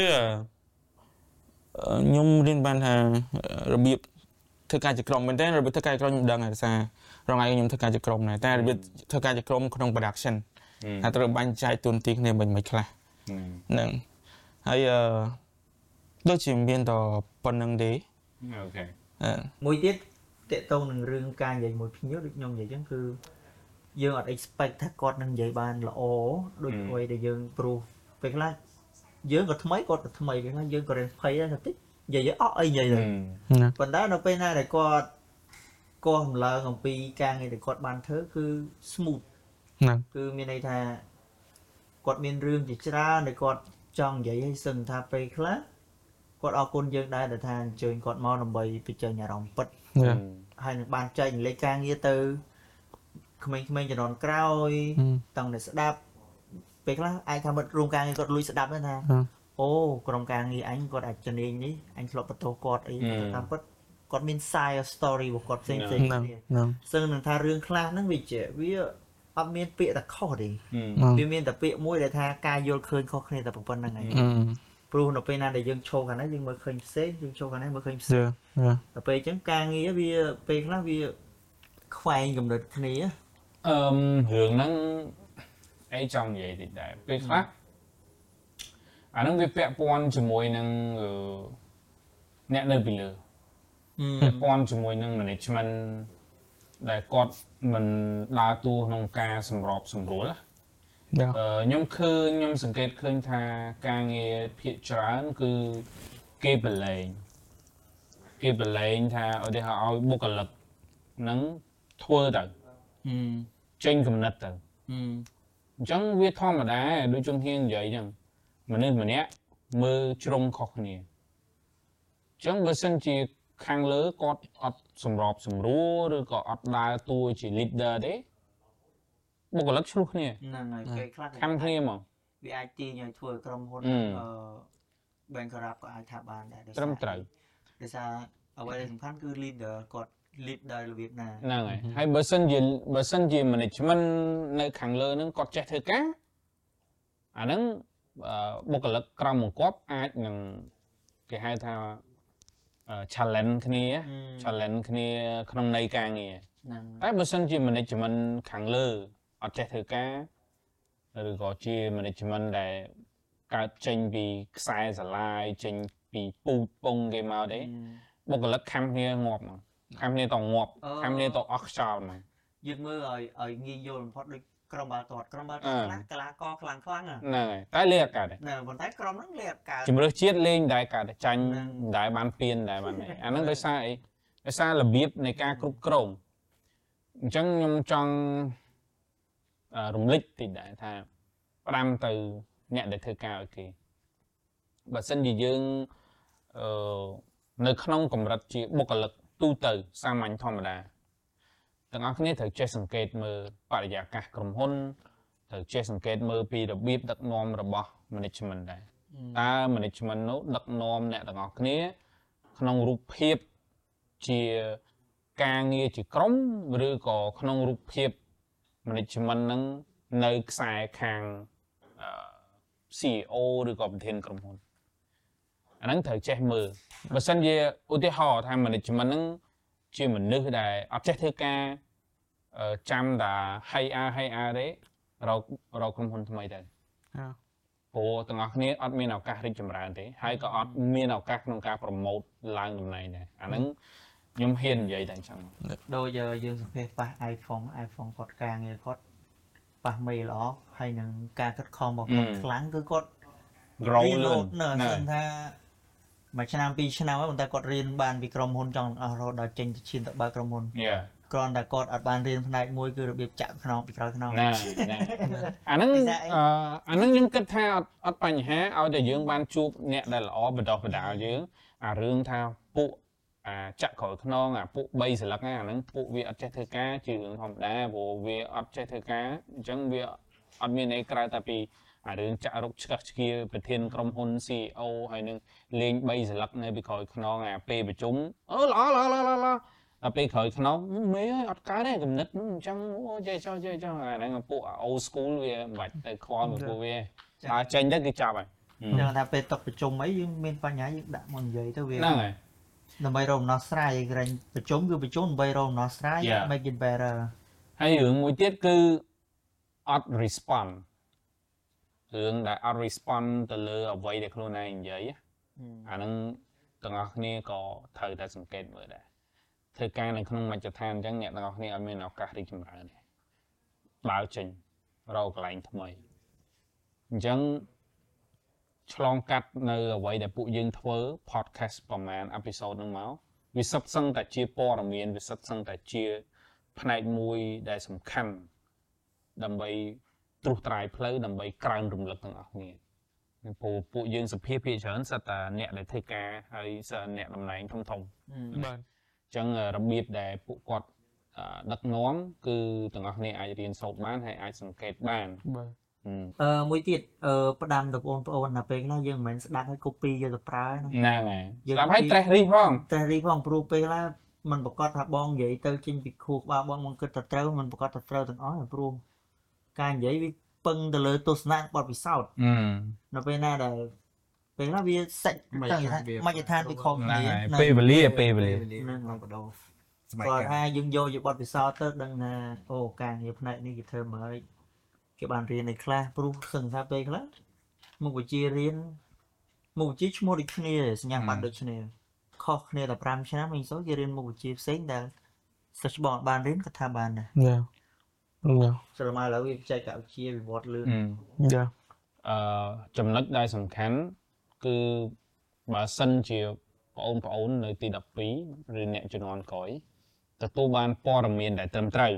ខ្ញុំរៀនបានថារបៀបធ្វើការជាក្រុមមែនទេរបៀបធ្វើការជាក្រុមខ្ញុំដឹងហើយថារងថ្ងៃខ្ញុំធ្វើការជាក្រុមដែរតែរបៀបធ្វើការជាក្រុមក្នុង production ថាត្រូវបាញ់ចែកតួនាទីគ្នាមិនមិនខ្លះហ្នឹងហើយដូចជាមានតប៉ុណ្្នឹងទេអូខេមួយទៀតតេតងនឹងរឿងការនិយាយមួយភ្ញៀវដូចខ្ញុំនិយាយអញ្ចឹងគឺយើងអត់ expect ថាគាត់នឹងនិយាយបានល្អដូចអ្វីដែលយើងព្រោះពេលខ្លះយើងក៏ថ្មីគាត់ក៏ថ្មីពេលខ្លះយើងក៏រៀនភ័យដែរតិចនិយាយអត់អីនិយាយទៅប៉ុន្តែនៅពេលណាដែលគាត់គាស់ម្លងអំពីការងារដែលគាត់បានធ្វើគឺ smooth ហ្នឹងគឺមានន័យថាគាត់មានរឿងជាច្រើនដែលគាត់ចង់និយាយឲ្យសឹងថាពេលខ្លះគាត់អរគុណយើងដែរដែលថាអញ្ជើញគាត់មកដើម្បីបញ្ចេញអារម្មណ៍ពិតហើយនឹងបានចែកលេខការងារទៅក្មេងៗជំនាន់ក្រោយតាំងតែស្ដាប់ពេលខ្លះអាចថាមិត្តរួមការងារគាត់លួចស្ដាប់ហ្នឹងថាអូក្រុមការងារអញគាត់អាចជំនាញនេះអញធ្លាប់បន្ទោសគាត់អីតាមពិតគាត់មាន side story របស់គាត់ផ្សេងៗគ្នាសឹងនឹងថារឿងខ្លះហ្នឹងវាជាវាអត់មានពាក្យតែខុសទេវាមានតែពាក្យមួយដែលថាការយល់ឃើញខុសគ្នាតែប៉ុណ្្នឹងឯងព្រោះនៅពេលណាដែលយើងឈោខាងនេះយើងមើលឃើញផ្សេងយើងឈោខាងនេះមើលឃើញផ្សេងតែពេលអញ្ចឹងការងារវាពេលខ្លះវាខ្វែងកំណត់គ្នាអឺរឿងហ្នឹងអីចង់និយាយតិចដែរពេលខ្លះអាហ្នឹងវាពាក់ព័ន្ធជាមួយនឹងអ្នកនៅពីលើពាក់ព័ន្ធជាមួយនឹង management ដែលគាត់មិនដើរតួក្នុងការសម្របសម្រួលខ្ញុំឃើញខ្ញុំសង្កេតឃើញថាការងារភាគច្រើនគឺគេបលែងគេបលែងថាឧទាហរណ៍ឲ្យបុគ្គលិកហ្នឹងធ្វើទៅចេញគំនិតទៅអញ្ចឹងវាធម្មតាដូចជំនាញនិយាយអញ្ចឹងមនុស្សម្នាក់មើលជ្រុងខុសគ្នាអញ្ចឹងបើសិនជាខាងលើគាត់អត់សម្របសម្រួលឬក៏អត់ដើរតួជា leader ទេបុគ្គលិកឆ្លោះគ្នាហ្នឹងហើយគេខ្លះខាងគ្នាហ្មងវាអាចទាញឲ្យធ្វើក្រុមហ៊ុនអឺ bankrupt ក៏អាចថាបានដែរត្រឹមត្រូវដោយសារអ្វីដែលសំខាន់គឺ leader គាត់ lead ដោយរបៀបណាហ្នឹងហើយហើយបើសិនជាបើសិនជា management នៅខាងលើហ្នឹងគាត់ចេះធ្វើការអាហ្នឹងបុគ្គលិកក្រមបង្គាប់អាចនឹងគេហៅថា challenge គ្នា challenge គ្នាក្នុងន័យការងារតែបើសិនជា management ខាងលើអត់ចេះធ្វើការឬក៏ជា management ដែលកើតចេញពីខ្សែស្រឡាយចេញពីពូជពងគេមកទេបុគ្គលិកខំគ្នាងាប់ខំគ្នាតងាប់ខំគ្នាតអស់ខ្យល់ហ្នឹងយើងមើលឲ្យឲ្យងាយយល់បំផុតដូចក្រុមបាល់ទាត់ក្រុមបាល់ទាត់ខ្លះកីឡាករខ្លាំងខ្លាំងហ្នឹងហើយតែលេខកើតហ្នឹងប៉ុន្តែក្រុមហ្នឹងលេខកើតជំរឿសជាតិលេងដែរកើតចាញ់ដែរបានពៀនដែរបានអាហ្នឹងដោយសារអីដោយសាររបៀបនៃការគ្រប់គ្រងអញ្ចឹងខ្ញុំចង់រំលឹកតិចដែរថាផ្ដាំទៅអ្នកដែលធ្វើការឲ្យគេបើសិនជាយើងអឺនៅក្នុងកម្រិតជាបុគ្គលិកទូទៅសាមញ្ញធម្មតាទាំងអស់គ្នាត្រូវចេះសង្កេតមើលបរិយាកាសក្រុមហ៊ុនត្រូវចេះសង្កេតមើលពីរបៀបដឹកនាំរបស់ management ដែរតើ management នោះដឹកនាំអ្នកទាំងអស់គ្នាក្នុងរូបភាពជាការងារជាក្រុមឬក៏ក្នុងរូបភាព management ហ្នឹងនៅខ្សែខាង ซี อี โอ ឬក៏ប្រធានក្រុមហ៊ុនអាហ្នឹងត្រូវចេះមើលបើសិនជាឧទាហរណ៍ថា management ហ្នឹងជាមនុស្សដែលអត់ចេះធ្វើការចាំតែហើយអាហើយអាទេរករកក្រុមហ៊ុនថ្មីទៅព្រោះទាំងអស់គ្នាអត់មានឱកាសរីកចម្រើនទេហើយក៏អត់មានឱកាសក្នុងការប្រម៉ូទឡើងតំណែងដែរអាហ្នឹងខ្ញុំហ៊ាននិយាយតែអញ្ចឹងដូចយើងសង្កេតប៉ះ iPhone iPhone គាត់ការងារគាត់ប៉ះមេល្អហើយនឹងការខិតខំរបស់គាត់ខ្លាំងគឺគាត់ grow លឿនណាស់ថាមួយឆ្នាំពីរឆ្នាំហើយប៉ុន្តែគាត់រៀនបានពីក្រុមហ៊ុនចង់អស់រហូតដល់ចេញទៅឈានទៅបើក្រុមហ៊ុនយ៉ាគ្រាន់តែគាត់អត់បានរៀនផ្នែកមួយគឺរបៀបចាក់ខ្នងពីក្រោយខ្នងណាណាអាហ្នឹងអាហ្នឹងខ្ញុំគិតថាអត់អត់បញ្ហាឲ្យតែយើងបានជួបអ្នកដែលល្អបដោះបដាលយើងអារឿងថាពួកអាចាក់ក្រោយខ្នងអាពួកបីស្លឹកហ្នឹងអាហ្នឹងពួកវាអត់ចេះធ្វើការជារឿងធម្មតាព្រោះវាអត់ចេះធ្វើការអញ្ចឹងវាអត់មានអីក្រៅតែពីអារឿងចាក់រុកឆ្កឹះឆ្កៀប្រធានក្រុមហ៊ុន ซี อี អូ ហើយនឹងលេងបីស្លឹកនៅពីក្រោយខ្នងអាពេលប្រជុំអឺល្អល្អល្អល្អដល់ពេលក្រោយខ្នងមេអើយអត់កើតទេគំនិតអញ្ចឹងអូចេះចោះចេះចោះអាហ្នឹងពួក old school វាមិនបាច់ទៅខ្វល់ពួកវាបើចេញទៅគឺចាប់ហើយចឹងថាពេលតុកប្រជុំអីយើងមានបញ្ហាយើងដាក់មកនិយាយទៅវាហ្នឹងហើយដើម្បីរកដំណោះស្រាយក្រែងប្រជុំគឺប្រជុំដើម្បីរកដំណោះស្រាយ make it better ហើយរឿងមួយទៀតគឺអត់ respond រឿងដែលអត់ respond ទៅលើអ្វីដែលខ្លួនឯងនិយាយអាហ្នឹងទាំងអស់គ្នាក៏ត្រូវតែសង្កេតមើលដែរធ្វើការនៅក្នុងមជ្ឈដ្ឋានអញ្ចឹងអ្នកទាំងអស់គ្នាអត់មានឱកាសរីកចម្រើនទេបើចេញរកកន្លែងថ្មីអញ្ចឹងឆ្លងកាត់នៅអ្វីដែលពួកយើងធ្វើ podcast ប្រហែល episode ហ្នឹងមកវាសុទ្ធសឹងតែជាព័ត៌មានវាសុទ្ធសឹងតែជាផ្នែកមួយដែលសំខាន់ដើម្បីត្រួសត្រាយផ្លូវដើម្បីក្រើនរំលឹកទាំងអស់គ្នាព្រោះពួកយើងសភាភាគច្រើនសិតតែអ្នកដែលធ្វើការហើយសិតអ្នកតំណែងធំធំបាទអញ្ចឹងរបៀបដែលពួកគាត់ដឹកនាំគឺទាំងអស់គ្នាអាចរៀនសូត្របានហើយអាចសង្កេតបានបាទអឺមួយទៀតអឺផ្ដាំទៅបងប្អូនណាពេលខ្លះយើងមិនមែនស្ដាប់ឲ្យ copy យកទៅប្រើណាហ្នឹងហើយស្ដាប់ឲ្យ stress រីផង stress រីផងព្រោះពេលខ្លះมันប្រកាសថាបងនិយាយទៅចេញពីខួរក្បាលបងមកគិតទៅត្រូវมันប្រកាសទៅត្រូវទាំងអស់ព្រោះការនិយាយវាពឹងទៅលើទស្សនៈបទពិសោធន៍នៅពេលណាដែលពេលខ្លះវាសាច់ទៅមជ្ឈដ្ឋានវាខុសគ្នាពេលវេលាពេលវេលានឹងឡើងបដោសម័យកាលថាយើងយកយកបទពិសោធន៍ទៅដឹងថាអូការងារផ្នែកនេះគេធ្វើមកហើយគេបានរៀនในខ្លះព្រោះសឹងថាពេលខ្លះមុខវិជ្ជារៀនមុខវិជ្ជាឈ្មោះដូចគ្នាសញ្ញាបត្រដូចគ្នាខុសគ្នាតែ5ឆ្នាំវិញសូគេរៀនមុខវិជ្ជាផ្សេងដែលសិស្សបងបានរៀនគាត់ថាបានដែរយ៉ាយ៉ាស្រាប់មកឥឡូវវាបច្ចេកវិទ្យាវិវត្តលឿនយ៉ាអឺចំណុចដែលសំខាន់គឺបើសិនជាបងប្អូននៅទីដប់ពីរឬអ្នកជំនាន់ក្រោយទទួលបានព័ត៌មានដែលត្រឹមត្រូវ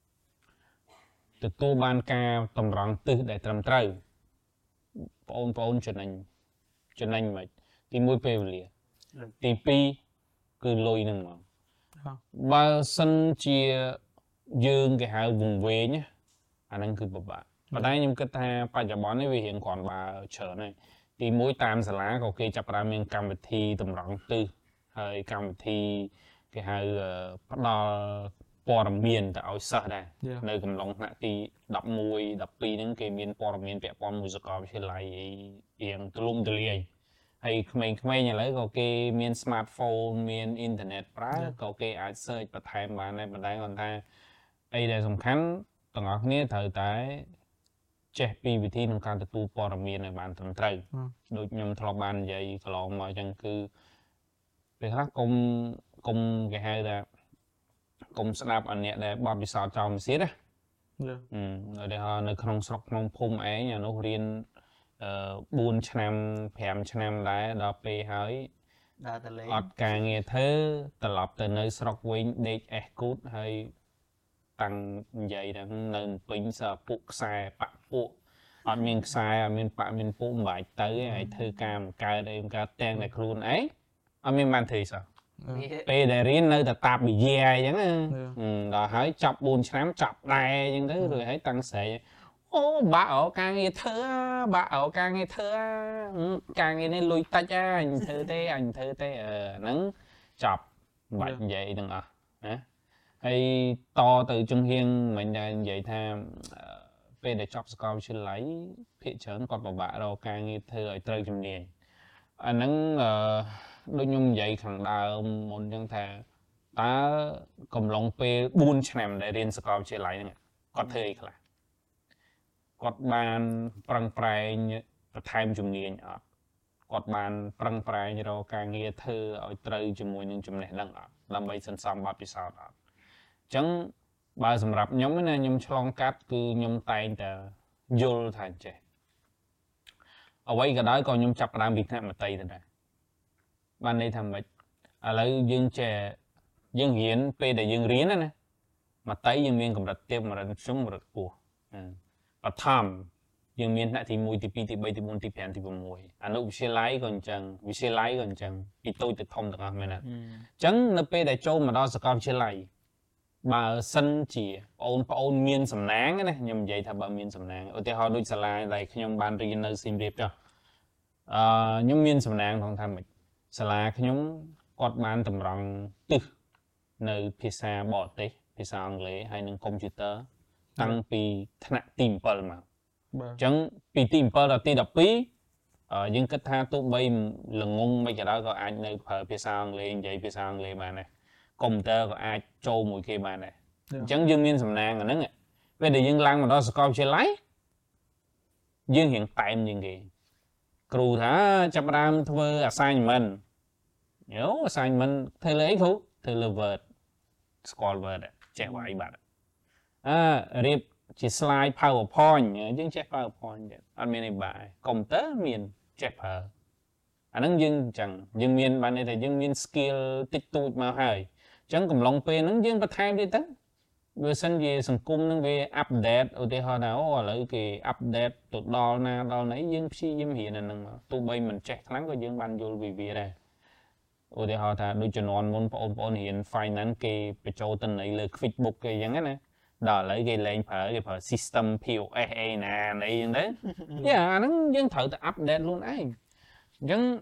ទទួលបានការតម្រង់ទិសដែលត្រឹមត្រូវបងប្អូនចំណេញចំណេញមិនទីមួយពេលវេលាទីពីរគឺលុយនឹងមកបើសិនជាយើងគេហៅវង្វេងអាហ្នឹងគឺពិបាកប៉ុន្តែខ្ញុំគិតថាបច្ចុប្បន្ននេះវារៀងគ្រាន់បើច្រើនហើយទីមួយតាមសាលាក៏គេចាប់ផ្ដើមមានកម្មវិធីតម្រង់ទិសហើយកម្មវិធីគេហៅផ្ដល់ព័ត៌មានទៅឲ្យសិស្សដែរនៅកំឡុងថ្នាក់ទីដប់មួយដប់ពីរហ្នឹងគេមានព័ត៌មានពាក់ព័ន្ធមួយសាកលវិទ្យាល័យរៀងទូលំទូលាយហើយក្មេងៗឥឡូវក៏គេមាន smartphone មានអ៊ីនធឺណិតប្រើក៏គេអាច search បន្ថែមបានដែរប៉ុន្តែគាត់ថាអីដែលសំខាន់ទាំងអស់គ្នាត្រូវតែចេះពីវិធីក្នុងការទទួលព័ត៌មានឲ្យបានត្រឹមត្រូវដូចខ្ញុំធ្លាប់បាននិយាយកន្លងមកអញ្ចឹងគឺពេលខ្លះកុំកុំគេហៅថាកុំស្ដាប់អាអ្នកដែលបបពិសោធន៍ចោលមួយទៀតណាអឺដែលនៅក្នុងស្រុកក្នុងភូមិឯងអានោះរៀនអឺ4ឆ្នាំ5ឆ្នាំដែរដល់ពេលហើយដើរទៅលេងអត់ការងារធ្វើត្រឡប់ទៅនៅស្រុកវិញដេកអេសគូតហើយតាំងនិយាយដល់នៅពេញសពុកខ្សែបាក់ពួកអត់មានខ្សែអត់មានបាក់មានពុកមិនបាច់ទៅហើយធ្វើការមកកើតអីមកកើតទាំងតែខ្លួនឯងអត់មានបានធ្វើសោះពេលដែលរៀននៅតែតាបវិយាអញ្ចឹងដល់ហើយចាប់4ឆ្នាំចាប់ដែរអញ្ចឹងទៅរួចហើយតាំងស្រែកអូបាក់អូការងារធ្វើបាក់អូការងារធ្វើការងារនេះលុយតិចអញធ្វើទេអញធ្វើទេអឺហ្នឹងចាប់មិនបាច់និយាយទាំងអស់ណាហើយតទៅជំហៀងមិនដែលនិយាយថាពេលដែលចប់សាកលវិទ្យាល័យភាគច្រើនគាត់ពិបាករកការងារធ្វើឲ្យត្រូវជំនាញអាហ្នឹងអឺដូចខ្ញុំនិយាយខាងដើមមុនអញ្ចឹងថាតើកំឡុងពេល4ឆ្នាំដែលរៀនសាកលវិទ្យាល័យហ្នឹងគាត់ធ្វើអីខ្លះគាត់បានប្រឹងប្រែងបន្ថែមជំនាញអត់គាត់បានប្រឹងប្រែងរកការងារធ្វើឲ្យត្រូវជាមួយនឹងចំណេះដឹងអត់ដើម្បីសន្សំបទពិសោធន៍អត់អញ្ចឹងបើសម្រាប់ខ្ញុំណាខ្ញុំឆ្លងកាត់គឺខ្ញុំតែងតែយល់ថាចេះអ្វីក៏ដោយក៏ខ្ញុំចាប់ផ្ដើមពីថ្នាក់មត្តេយ្យទៅដែរ ban này thầm mệt à lấy dương trẻ dương hiến pe để dương riến này mà tay dương miên cầm đặt tiếp mà đặt sống mà đặt của và tham dương miên lại thì mùi thì pi thì bay thì bốn thì phèn thì bốn mùi anh úc xe lái còn chẳng vì xe lái còn chẳng thì tôi tự thông được không mày nè chẳng nó pe để châu mà đó sẽ có xe lái bà sân chỉ ôn ôn miên sầm náng cái này nhầm vậy thà bà miên sầm náng ở đây họ đôi xe lái này khi nhom ban riêng nơi sim điệp cho nhom miên sầm náng không tham mày xe lái khi nhom quạt ban tầm rong từ nơi phía xa bỏ tê phía xa anh lấy hay nâng computer tăng pi thằng tìm bờ mà chẳng pi tìm bờ là ti đập pi ở những cái tha tụ bay là ngung mấy cái đó có ai nơi phở phía xa anh lấy vậy phía xa anh lấy mà này computer có ai trâu mùi kia mà này chẳng dương miên sầm nang là nó nghe bây giờ dương lăng mà đó sẽ coi chơi lấy dương hiện tại những cái cừu thả chập ram thôi assignment nhớ assignment thay lấy không thay là vợt scroll vợt chạy vậy bạn à rip chỉ slide PowerPoint nhưng check PowerPoint anh miền này bài computer miền check hở anh đang dương chẳng dương miền bạn này thì dương miền skill tích tụ mà hay chẳng cùng lòng pe nó dương bắt thay đi tất vừa sinh về sòng cung nó về update ở đây họ nào là cái update tụt đo na đo nấy dương si dương hiện là nâng tụ bay mình check lắm có dương ban vô vì vì đây ở đây họ thà đôi chân on muốn ôn ôn hiện finance cái bị trâu tên này là QuickBook cái giống cái này đó lấy cái lên phải cái phải system pê ô ét nè này như đấy, yeah nó dân thử tự update luôn ấy, dân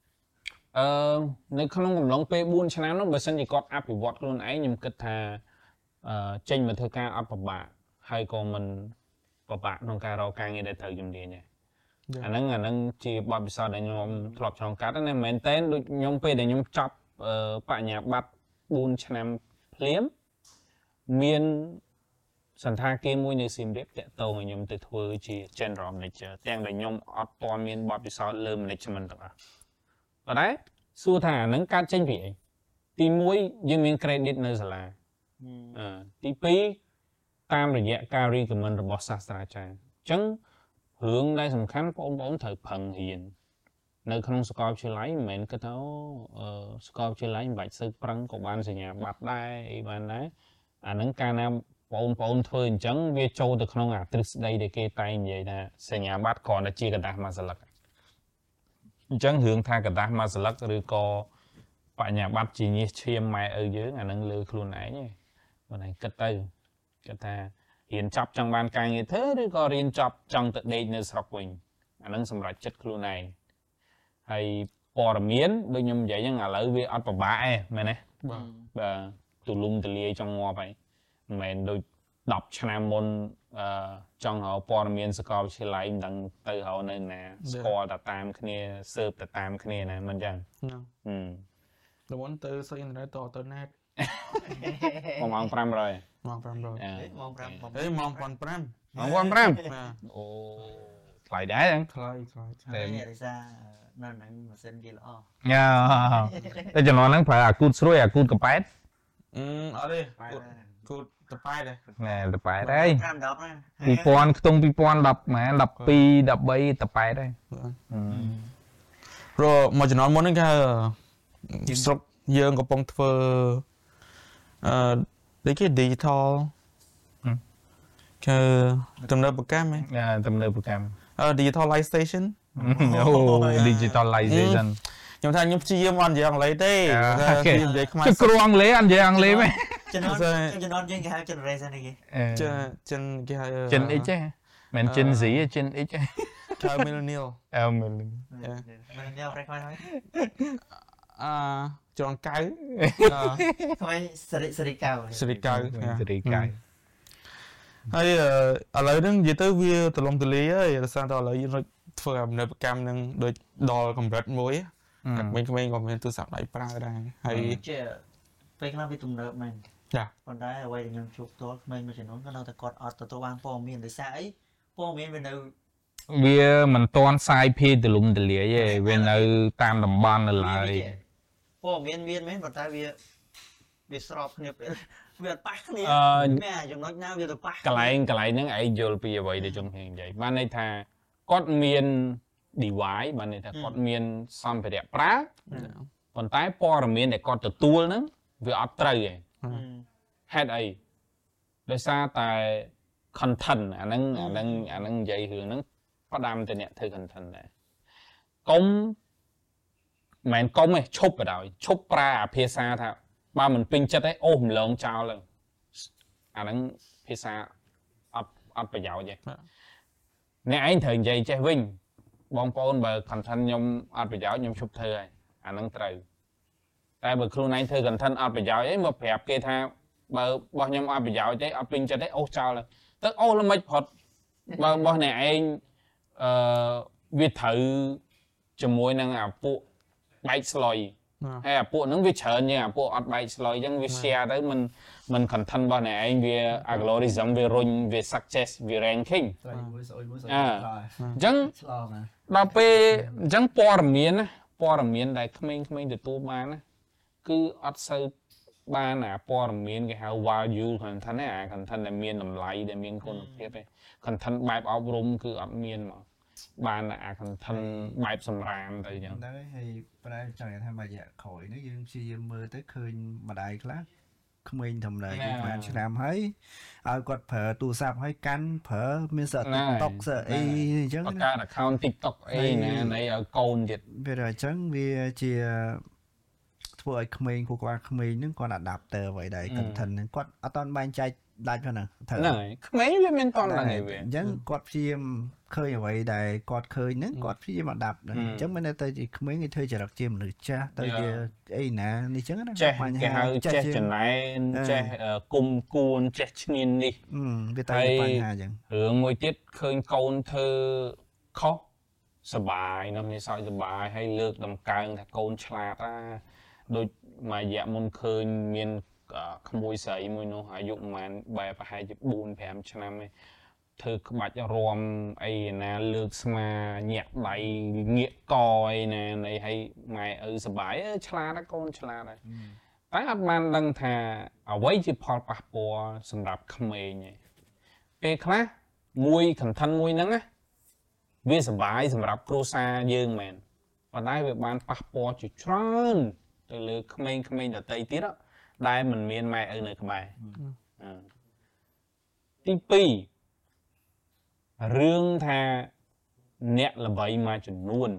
nếu không còn lòng pe buôn channel nó bởi sân chỉ có up thì vọt luôn ấy nhưng kết thà tranh mà thưa ca up bả hay còn mình bả bả trong ca rau ca nghe để thử dùng đi nhỉ, anh ấy anh ấy chỉ bảo bị sao để nhom lọt trong cá đó nên mình tên được nhom pe để nhom chop bả nhà bắt buôn channel liếm miên sản thà kia mua như sim đẹp tệ tàu người nhom từ thưa chỉ general này chờ tên để nhom auto miên bảo bị sao lơm này cho mình được à, ở đấy xua thả nâng cát tranh vị tí mũi dương miên credit nơi là tí phí tam rồi dạ carry của mình rồi bỏ xa xa chàng chẳng hướng đây sầm khăn có ông bốn thời phần hiền nơi không score chơi lấy mình cái thấu score chơi lấy bạch sư prăng của ban sẽ nhà bạc đây ban đấy à nâng ca nam ôn ôn thôi chẳng về châu từ không à trích đây để kê tay vậy nè sẽ nhà bát còn là chia cái đạc mà sẽ lật chẳng hướng tha cái đạc mà sẽ lật rồi có phải nhà bát chỉ như chiêm mai ở dưới là nâng lư luôn ấy nhỉ còn này cất tay cất tha hiện chọc trong ban cài như thế rồi có riêng chọc trong tự đây như sọc quỳnh anh nâng xâm rạch chất luôn này hay bò miến đôi nhầm vậy nhưng là lấy về ăn bò bã ấy mày này và tụ lung tụ lia trong ngò vậy mình đôi đọc channel môn trong họ bò miến score chỉ lại đằng từ họ nên nè score ta tam cái này serve ta tam cái này nè mình chẳng ừ rồi muốn từ xây internet to tới net mong mong pram rồi mong pram rồi mong pram đấy mong còn pram mong quan pram ồ lại đá anh lại lại để ra nên anh mà xin gì lo nha để cho nó phải à cút suối à cút cặp bát ừ ở đây cút tập bài đây nè tập bài đây pram đập á pi pon tung pi pon đập mà đập pi đập bay tập bài đây rồi mà cho nó muốn cái sốc dương có bông thơ đấy cái digital cái tầm nợ bậc cam ấy tầm nợ bậc cam digitalization digitalization nhưng mà nhưng chỉ em ăn gì ăn lấy thế cái kêu ăn lấy ăn gì ăn lấy mấy chân non chân non chân cái hai chân rây ra này kì chân chân cái hai chân ít chứ mình chân gì chân ít chứ cái millennial ờ millennial millennial phải coi nói à chọn cái coi sợi sợi cao sợi cao sợi cao hay ở lại đó vậy tới vi từ lòng từ lý á là sao tao lại nó phơi làm nệp cam nâng đôi đo còn rất muối các mình mình còn mình tôi sắp lại pra đây hay phải làm việc tụng nợ mình dạ còn đấy ở đây nhân chụp tốt mình mới chỉ nói cái nào thì còn ở từ tôi bang po miền từ xa ấy po miền bên đâu vì mình toàn sai phe từ lùng từ lìa vậy bên đâu tam đồng ban là lại po miền miền mấy mà ta vì vì sọp nhập việc bắt này mẹ chúng nói nhau việc bắt cái lại cái lại những ai vô bây giờ vậy để trong hiện vậy ban này thà cốt miền đi vái ban này thà cốt miền xăm phải đẹp prá ប៉ុន្តែព័ត៌មានដែលគាត់ទទួលហ្នឹងវាអត់ត្រូវទេហេតុអីដោយសារតែ content អាហ្នឹងអាហ្នឹងអាហ្នឹងនិយាយរឿងហ្នឹងផ្ដាំទៅអ្នកធ្វើ content ដែរកុំមិនកុំទេឈប់បណ្ដោយឈប់ប្រើអាភាសាថាបើមិនពេញចិត្តទេអូសម្លងចោលហ្នឹងអាហ្នឹងភាសាអត់អត់ប្រយោជន៍ទេអ្នកឯងត្រូវនិយាយចេះវិញបងប្អូនបើ content ខ្ញុំអត់ប្រយោជន៍ខ្ញុំឈប់ធ្វើហើយអាហ្នឹងត្រូវតែបើខ្លួនឯងធ្វើ content អត់ប្រយោជន៍អីមកប្រាប់គេថាបើបោះខ្ញុំអត់ប្រយោជន៍ទេអត់ពេញចិត្តទេអូសចោលទៅអូសល្មិចផុតបើបោះអ្នកឯងអឺវាត្រូវជាមួយនឹងអាពួកបែកស្លុយហើយអាពួកហ្នឹងវាច្រើនជាងអាពួកអត់បែកស្លុយអញ្ចឹងវា share ទៅមិនមិន content របស់អ្នកឯងវា algorithm វារុញវា suggest វា ranking ស្រីមួយស្អុយមួយស្អុយអញ្ចឹងឆ្លងណាដល់ពេលអញ្ចឹងព័ត៌មានណាព័ត៌មានដែលក្មេងៗទទួលបានណាគឺអត់សូវបានអាព័ត៌មានគេហៅ value content ណាអា content ដែលមានតម្លៃដែលមានគុណភាពទេ content បែបអប់រំគឺអត់មានមកបានអា content បែបសម្រាមទៅអញ្ចឹងហ្នឹងហើយប្រែចង់ថាមួយរយៈក្រោយនេះយើងព្យាយាមមើលទៅឃើញម្ដាយខ្លះក្មេងធម្មតាគេបានឆ្នាំហើយឲ្យគាត់ប្រើទូរស័ព្ទឲ្យកាន់ប្រើមានសើ TikTok សើអីអញ្ចឹងបង្កើត account TikTok អីណានៃឲ្យកូនទៀតវាអញ្ចឹងវាជាធ្វើឲ្យក្មេងគូក្បាលក្មេងហ្នឹងគាត់ adapter អ្វីដែរ content ហ្នឹងគាត់អត់តបែងចែកដាច់ផងហ្នឹងត្រូវហ្នឹងហើយក្មេងវាមានតន់ហ្នឹងហើយវាអញ្ចឹងគាត់ព្យាយាមឃើញអ្វីដែលគាត់ឃើញហ្នឹងគាត់ព្យាយាម adapt អញ្ចឹងមិនទៅជាក្មេងគេធ្វើចរិតជាមនុស្សចាស់ទៅជាអីណានេះអញ្ចឹងណាចេះគេហៅចេះចំណែនចេះគុំគួនចេះឈ្នាននេះវាតែបញ្ហាអញ្ចឹងរឿងមួយទៀតឃើញកូនធ្វើខុសសបាយណាស់មានសោយសបាយហើយលើកដំកើងថាកូនឆ្លាតណាដូចមួយរយៈមុនឃើញមានក្មួយស្រីមួយនោះអាយុប្រហែលបែបប្រហែលជាbốn 5ឆ្នាំឯងធ្វើក្បាច់រំអីណាលើកស្មាញាក់ដៃងាកកអីណានៃឲ្យម៉ែឪសបាយឆ្លាតកូនឆ្លាតហើយតែអត់បានដឹងថាអ្វីជាផលប៉ះពាល់សម្រាប់ក្មេងឯងពេលខ្លះមួយ content មួយហ្នឹងណាវាសបាយសម្រាប់គ្រួសារយើងមែនប៉ុន្តែវាបានប៉ះពាល់ជាច្រើនទៅលើក្មេងៗដទៃទៀតដែលមិនមានម៉ែឪនៅក្បែរទីពីររឿងថាអ្នកល្បីមួយចំនួន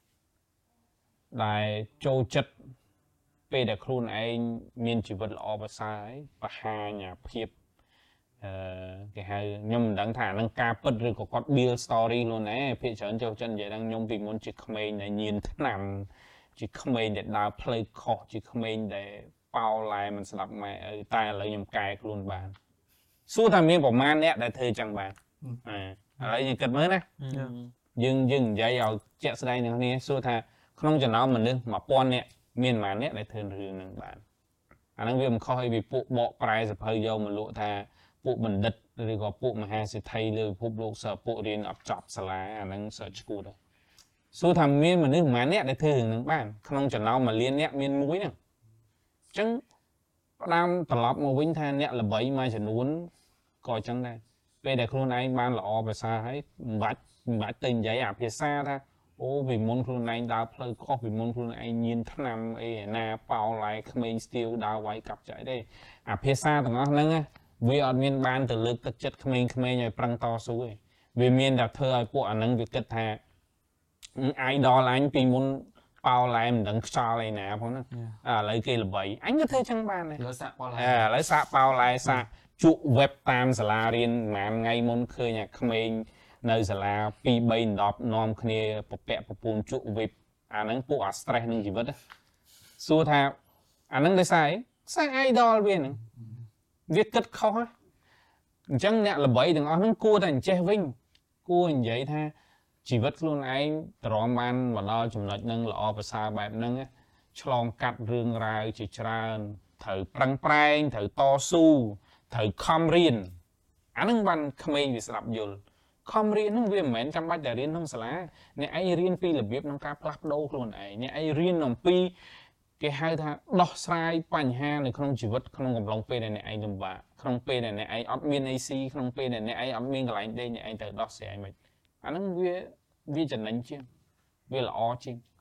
ដែលចូលចិត្តពេលដែលខ្លួនឯងមានជីវិតល្អប្រសើរហើយបង្ហាញអាភាពអឺគេហៅខ្ញុំមិនដឹងថានឹងការពិតឬក៏គាត់ build story ខ្លួនឯងភាគច្រើនចូលចិត្តនិយាយថាខ្ញុំពីមុនជាក្មេងដែលញៀនថ្នាំជាក្មេងដែលដើរផ្លូវខុសជាក្មេងដែលប៉ោឡែមិនស្ដាប់ម៉ែឪតែឥឡូវខ្ញុំកែខ្លួនបានសួរថាមានប្រមាណអ្នកដែលធ្វើចឹងបានអឺឥឡូវយើងគិតមើលណាយើងយើងនិយាយឲ្យជាក់ស្ដែងនឹងគ្នាសួរថាក្នុងចំណោមមនុស្សមួយពាន់នាក់មានប៉ុន្មានអ្នកដែលធ្វើរឿងហ្នឹងបានអាហ្នឹងវាមិនខុសអីពីពួកបកប្រែសភៅយកមកលក់ថាពួកបណ្ឌិតឬក៏ពួកមហាសេដ្ឋីលើពិភពលោកសើពួករៀនអត់ចប់សាលាអាហ្នឹងសើឈួតដែរសួរថាមានមនុស្សប៉ុន្មានអ្នកដែលធ្វើរឿងហ្នឹងបានក្នុងចំណោមមួយលានអ្នកមានមួយហ្នឹងអញ្ចឹងផ្ដើមត្រឡប់មកវិញថាអ្នកល្បីមួយចំនួនក៏អញ្ចឹងដែរពេលដែលខ្លួនឯងបានល្អប្រសើរហើយមិនបាច់មិនបាច់ទៅនិយាយអាភាសាថាអូពីមុនខ្លួនឯងដើរផ្លូវខុសពីមុនខ្លួនឯងញៀនថ្នាំអីណាប៉ោឡែក្មេងស្ទាវដើរវាយកាប់ចៃទេអាភាសាទាំងអស់ហ្នឹងវាអត់មានបានទៅលើកទឹកចិត្តក្មេងៗឲ្យប្រឹងតស៊ូទេវាមានតែធ្វើឲ្យពួកអាហ្នឹងវាគិតថា idol អញពីមុនប៉ោឡែមិនដឹងខ្យល់អីណាផងហ្នឹងឥឡូវគេល្បីអញក៏ធ្វើចឹងបានដែរឥឡូវសាក់ប៉ោឡែឥឡូវសាក់ប៉ោឡែសាក់ជក់ web តាមសាលារៀនប្រហែលថ្ងៃមុនឃើញអាក្មេងនៅសាលាពីរ បី ដប់នាំគ្នាប្រពាក់ប្រពូនជក់ web អាហ្នឹងពួកអា stress នឹងជីវិតសួរថាអាហ្នឹងដោយសារអីខ្សែ idol វាហ្នឹងវាគិតខុសអញ្ចឹងអ្នកល្បីទាំងអស់ហ្នឹងគួរតែអញ្ចេះវិញគួរនិយាយថាជីវិតខ្លួនឯងទ្រាំបានមកដល់ចំណុចហ្នឹងល្អប្រសើរបែបហ្នឹងឆ្លងកាត់រឿងរ៉ាវជាច្រើនត្រូវប្រឹងប្រែងត្រូវតស៊ូត្រូវខំរៀនអាហ្នឹងបានក្មេងវាស្ដាប់យល់ខំរៀនហ្នឹងវាមិនមែនចាំបាច់តែរៀនក្នុងសាលាអ្នកឯងរៀនពីរបៀបក្នុងការផ្លាស់ប្ដូរខ្លួនឯងអ្នកឯងរៀនអំពីគេហៅថាដោះស្រាយបញ្ហានៅក្នុងជីវិតក្នុងកំឡុងពេលដែលអ្នកឯងលំបាកក្នុងពេលដែលអ្នកឯងអត់មានអីស៊ីក្នុងពេលដែលអ្នកឯងអត់មានកន្លែងដេកអ្នកឯងត្រូវដោះស្រាយមិនអាហ្នឹងវាវាចំណេញជាងវាល្អជាង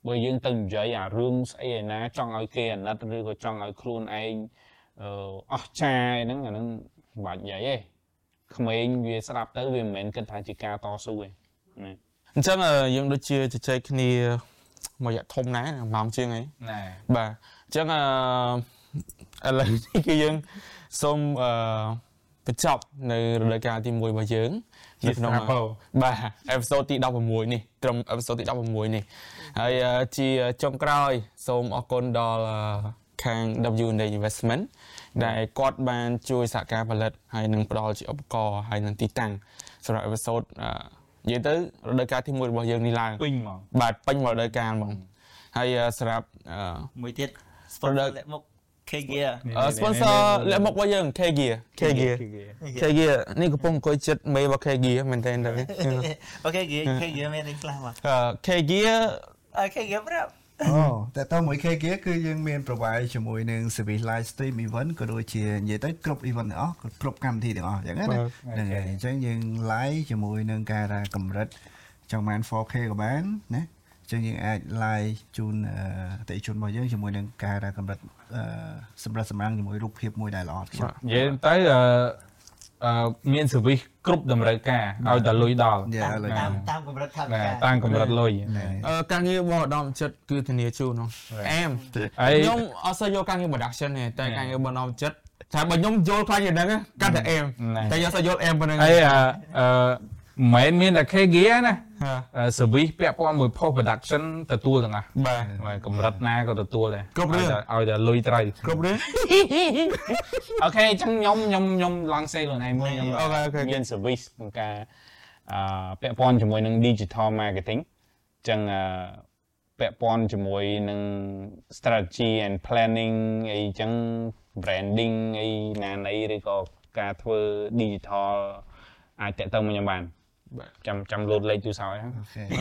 បើយើងទៅនិយាយអារឿងស្អីឯណាចង់ឲ្យគេអាណិតឬក៏ចង់ឲ្យខ្លួនឯងអឺអស់ចាយហ្នឹងអាហ្នឹងមិនបាច់និយាយទេក្មេងវាស្ដាប់ទៅវាមិនមែនគិតថាជាការតស៊ូទេណាអញ្ចឹងយើងដូចជាជជែកគ្នាមួយរយៈធំណាស់ម៉ោងជាងអីណាបាទអញ្ចឹងអឺឥឡូវនេះគឺយើងសូមអឺបញ្ចប់នៅរដូវកាលទីមួយរបស់យើងនៅក្នុងបាទអេពីសូតទីដប់ប្រាំមួយនេះត្រឹមអេពីសូតទីដប់ប្រាំមួយនេះហើយជាចុងក្រោយសូមអរគុណដល់ខាង ដបលយូ Net Investment ដែលគាត់បានជួយសហការផលិតហើយនឹងផ្ដល់ជាឧបករណ៍ហើយនឹងទីតាំងសម្រាប់អេពីសូតនិយាយទៅរដូវកាលទីមួយរបស់យើងនេះឡើងពេញហ្មងបាទពេញរដូវកាលហ្មងហើយសម្រាប់មួយទៀត sponsor លាក់មុខ K Gear sponsor លាក់មុខរបស់យើង K Gear K Gear K Gear នេះកំពុងអង្គុយចិត្តមេរបស់ K Gear មែនតើអូ K Gear K Gear មានអីខ្លះមក K Gear K Gear ប្រាប់អូតែតើមួយ K Gear គឺយើងមាន provide ជាមួយនឹង service live stream event ក៏ដូចជានិយាយទៅគ្រប់ event ទាំងអស់គ្រប់កម្មវិធីទាំងអស់អញ្ចឹងណាហ្នឹងហើយអញ្ចឹងយើង live ជាមួយនឹងការកម្រិតចង់បាន four K ក៏បានណាអញ្ចឹងយើងអាច live ជូនអតិថិជនរបស់យើងជាមួយនឹងការកម្រិតសម្រាប់សម្រាំងជាមួយរូបភាពមួយដែលល្អខ្ញុំនិយាយទៅអឺមាន service គ្រប់តម្រូវការឲ្យតែលុយដល់តាមតាមកម្រិតថវិកាតាមកម្រិតលុយអឺការងាររបស់ឧត្តមចិត្តគឺធានាជូននោះអែមខ្ញុំអត់សូវយកការងារ production ទេតែការងារបណ្ដំចិត្តថាបើខ្ញុំយល់ខ្លាំងយ៉ាងហ្នឹងកាន់តែអែមតែយកសូវយល់អែមប៉ុណ្្នឹងអីអឺមិនមានតែ K Gear ណា service ពាក់ព័ន្ធមួយ post production ទទួលទាំងអស់បាទកម្រិតណាក៏ទទួលដែរគ្រប់រឿងឲ្យតែលុយត្រូវគ្រប់រឿងអូខេអញ្ចឹងខ្ញុំខ្ញុំខ្ញុំឡងសេខ្លួនឯងមួយខ្ញុំអូខេអូខេមាន service ក្នុងការអឺពាក់ព័ន្ធជាមួយនឹង digital marketing អញ្ចឹងអឺពាក់ព័ន្ធជាមួយនឹង strategy and planning អីអញ្ចឹង branding អីណាណីឬក៏ការធ្វើ digital អាចតាក់ទងមកខ្ញុំបានចាំចាំលោតលេខទូរស័ព្ទហ្នឹង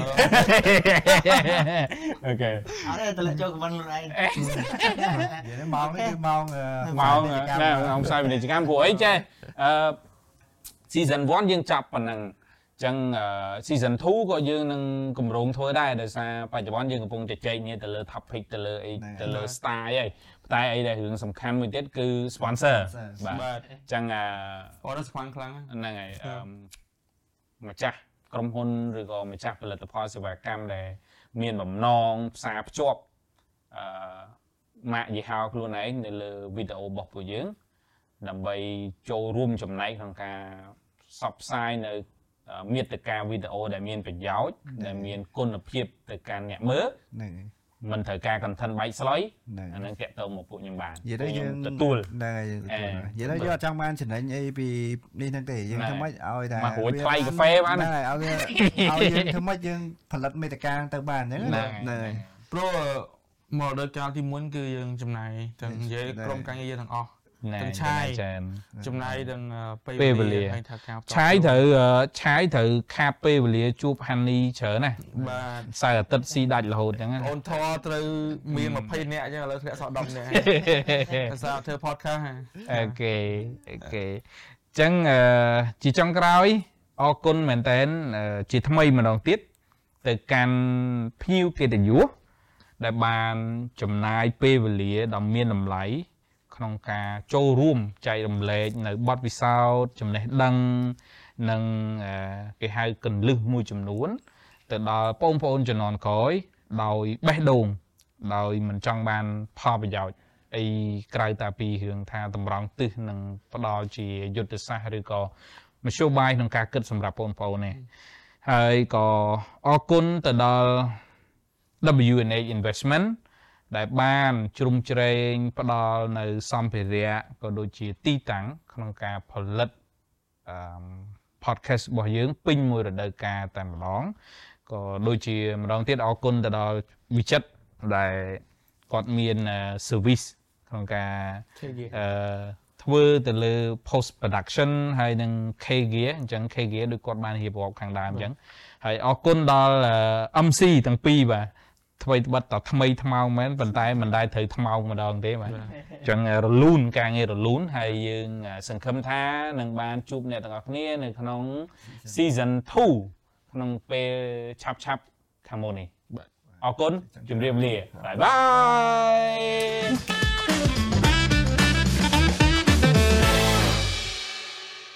អូខេអត់ទេតើចូលខមមិនខ្លួនឯងនិយាយម៉ោងនេះគឺម៉ោងម៉ោងណាម៉ោងផ្សាយពាណិជ្ជកម្មព្រោះអីចេះអឺ season one យើងចាប់ប៉ុណ្ណឹងអញ្ចឹង season two ក៏យើងនឹងកម្រងធ្វើដែរដោយសារបច្ចុប្បន្នយើងកំពុងតែចែកគ្នាទៅលើ topic ទៅលើអីទៅលើ style ហើយតែអីដែលរឿងសំខាន់មួយទៀតគឺ sponsor បាទអញ្ចឹងអឺ order ខ្លាំងខ្លាំងហ្នឹងហើយអឺម្ចាស់ក្រុមហ៊ុនឬក៏ម្ចាស់ផលិតផលសេវាកម្មដែលមានបំណងផ្សារភ្ជាប់អឺម៉ាកយីហោខ្លួនឯងនៅលើវីដេអូរបស់ពួកយើងដើម្បីចូលរួមចំណែកក្នុងការផ្សព្វផ្សាយនៅមាតិកាវីដេអូដែលមានប្រយោជន៍ដែលមានគុណភាពទៅកាន់អ្នកមើលហ្នឹងមិនត្រូវការ content បែកស្លុយអានឹងតាក់ទងមកពួកខ្ញុំបាននិយាយទៅយើងទទួលហ្នឹងហើយនិយាយទៅយើងអត់ចង់បានចំណេញអីពីនេះហ្នឹងទេយើងធ្វើម៉េចឲ្យតែមករួចថ្លៃកាហ្វេបានហ្នឹងហើយឲ្យឲ្យយើងធ្វើម៉េចយើងផលិតមេតិកាទៅបានអញ្ចឹងហ្នឹងហើយព្រោះមកដល់កាលទីមួយគឺយើងចំណាយទាំងនិយាយក្រុមការងារយើងទាំងអស់ទាំងឆាយចំណាយទាំងពេលវេលាឆាយត្រូវឆាយត្រូវខាតពេលវេលាជួបហានីច្រើនណាបាទសៅរ៍អាទិត្យស៊ីដាច់រហូតអញ្ចឹងអូនធរត្រូវមានยี่สิบនាក់អញ្ចឹងឥឡូវធ្លាក់សល់ដប់នាក់ហើយសារធ្វើ podcast អូខេអូខេអញ្ចឹងជាចុងក្រោយអរគុណមែនតើជាថ្មីម្ដងទៀតទៅកាន់ភ្ញៀវកិត្តិយសដែលបានចំណាយពេលវេលាដ៏មានតម្លៃក្នុងការចូលរួមចែករំលែកនៅបទពិសោធន៍ចំណេះដឹងនិងគេហៅកន្លឹះមួយចំនួនទៅដល់បងប្អូនជំនាន់ក្រោយដោយបេះដូងដោយមិនចង់បានផលប្រយោជន៍អីក្រៅតែពីរឿងថាតម្រង់ទិសនិងផ្ដល់ជាយុទ្ធសាស្ត្រឬក៏មធ្យោបាយក្នុងការគិតសម្រាប់បងប្អូននេះហើយក៏អរគុណទៅដល់ ដបលយូ Net Investment ដែលបានជ្រុំជ្រែងផ្ដល់នៅសម្ភារៈក៏ដូចជាទីតាំងក្នុងការផលិតអឺ podcast របស់យើងពេញមួយរដូវកាលតែម្ដងក៏ដូចជាម្ដងទៀតអរគុណទៅដល់វិចិត្រដែលគាត់មាន service ក្នុងការអឺធ្វើទៅលើ post production ហើយនឹង K Gear អញ្ចឹង K Gear ដូចគាត់បានរៀបរាប់ខាងដើមអញ្ចឹងហើយអរគុណដល់ អឹម ស៊ី ទាំងពីរបាទថ្មីត្បិតតែថ្មីថ្មោងមែនប៉ុន្តែមិនដែលត្រូវថ្មោងម្ដងទេបាទអញ្ចឹងរលូនការងាររលូនហើយយើងសង្ឃឹមថានឹងបានជួបអ្នកទាំងអស់គ្នានៅក្នុង season two ក្នុងពេលឆាប់ឆាប់ខាងមុខនេះបាទអរគុណជម្រាបលាបាយបាយ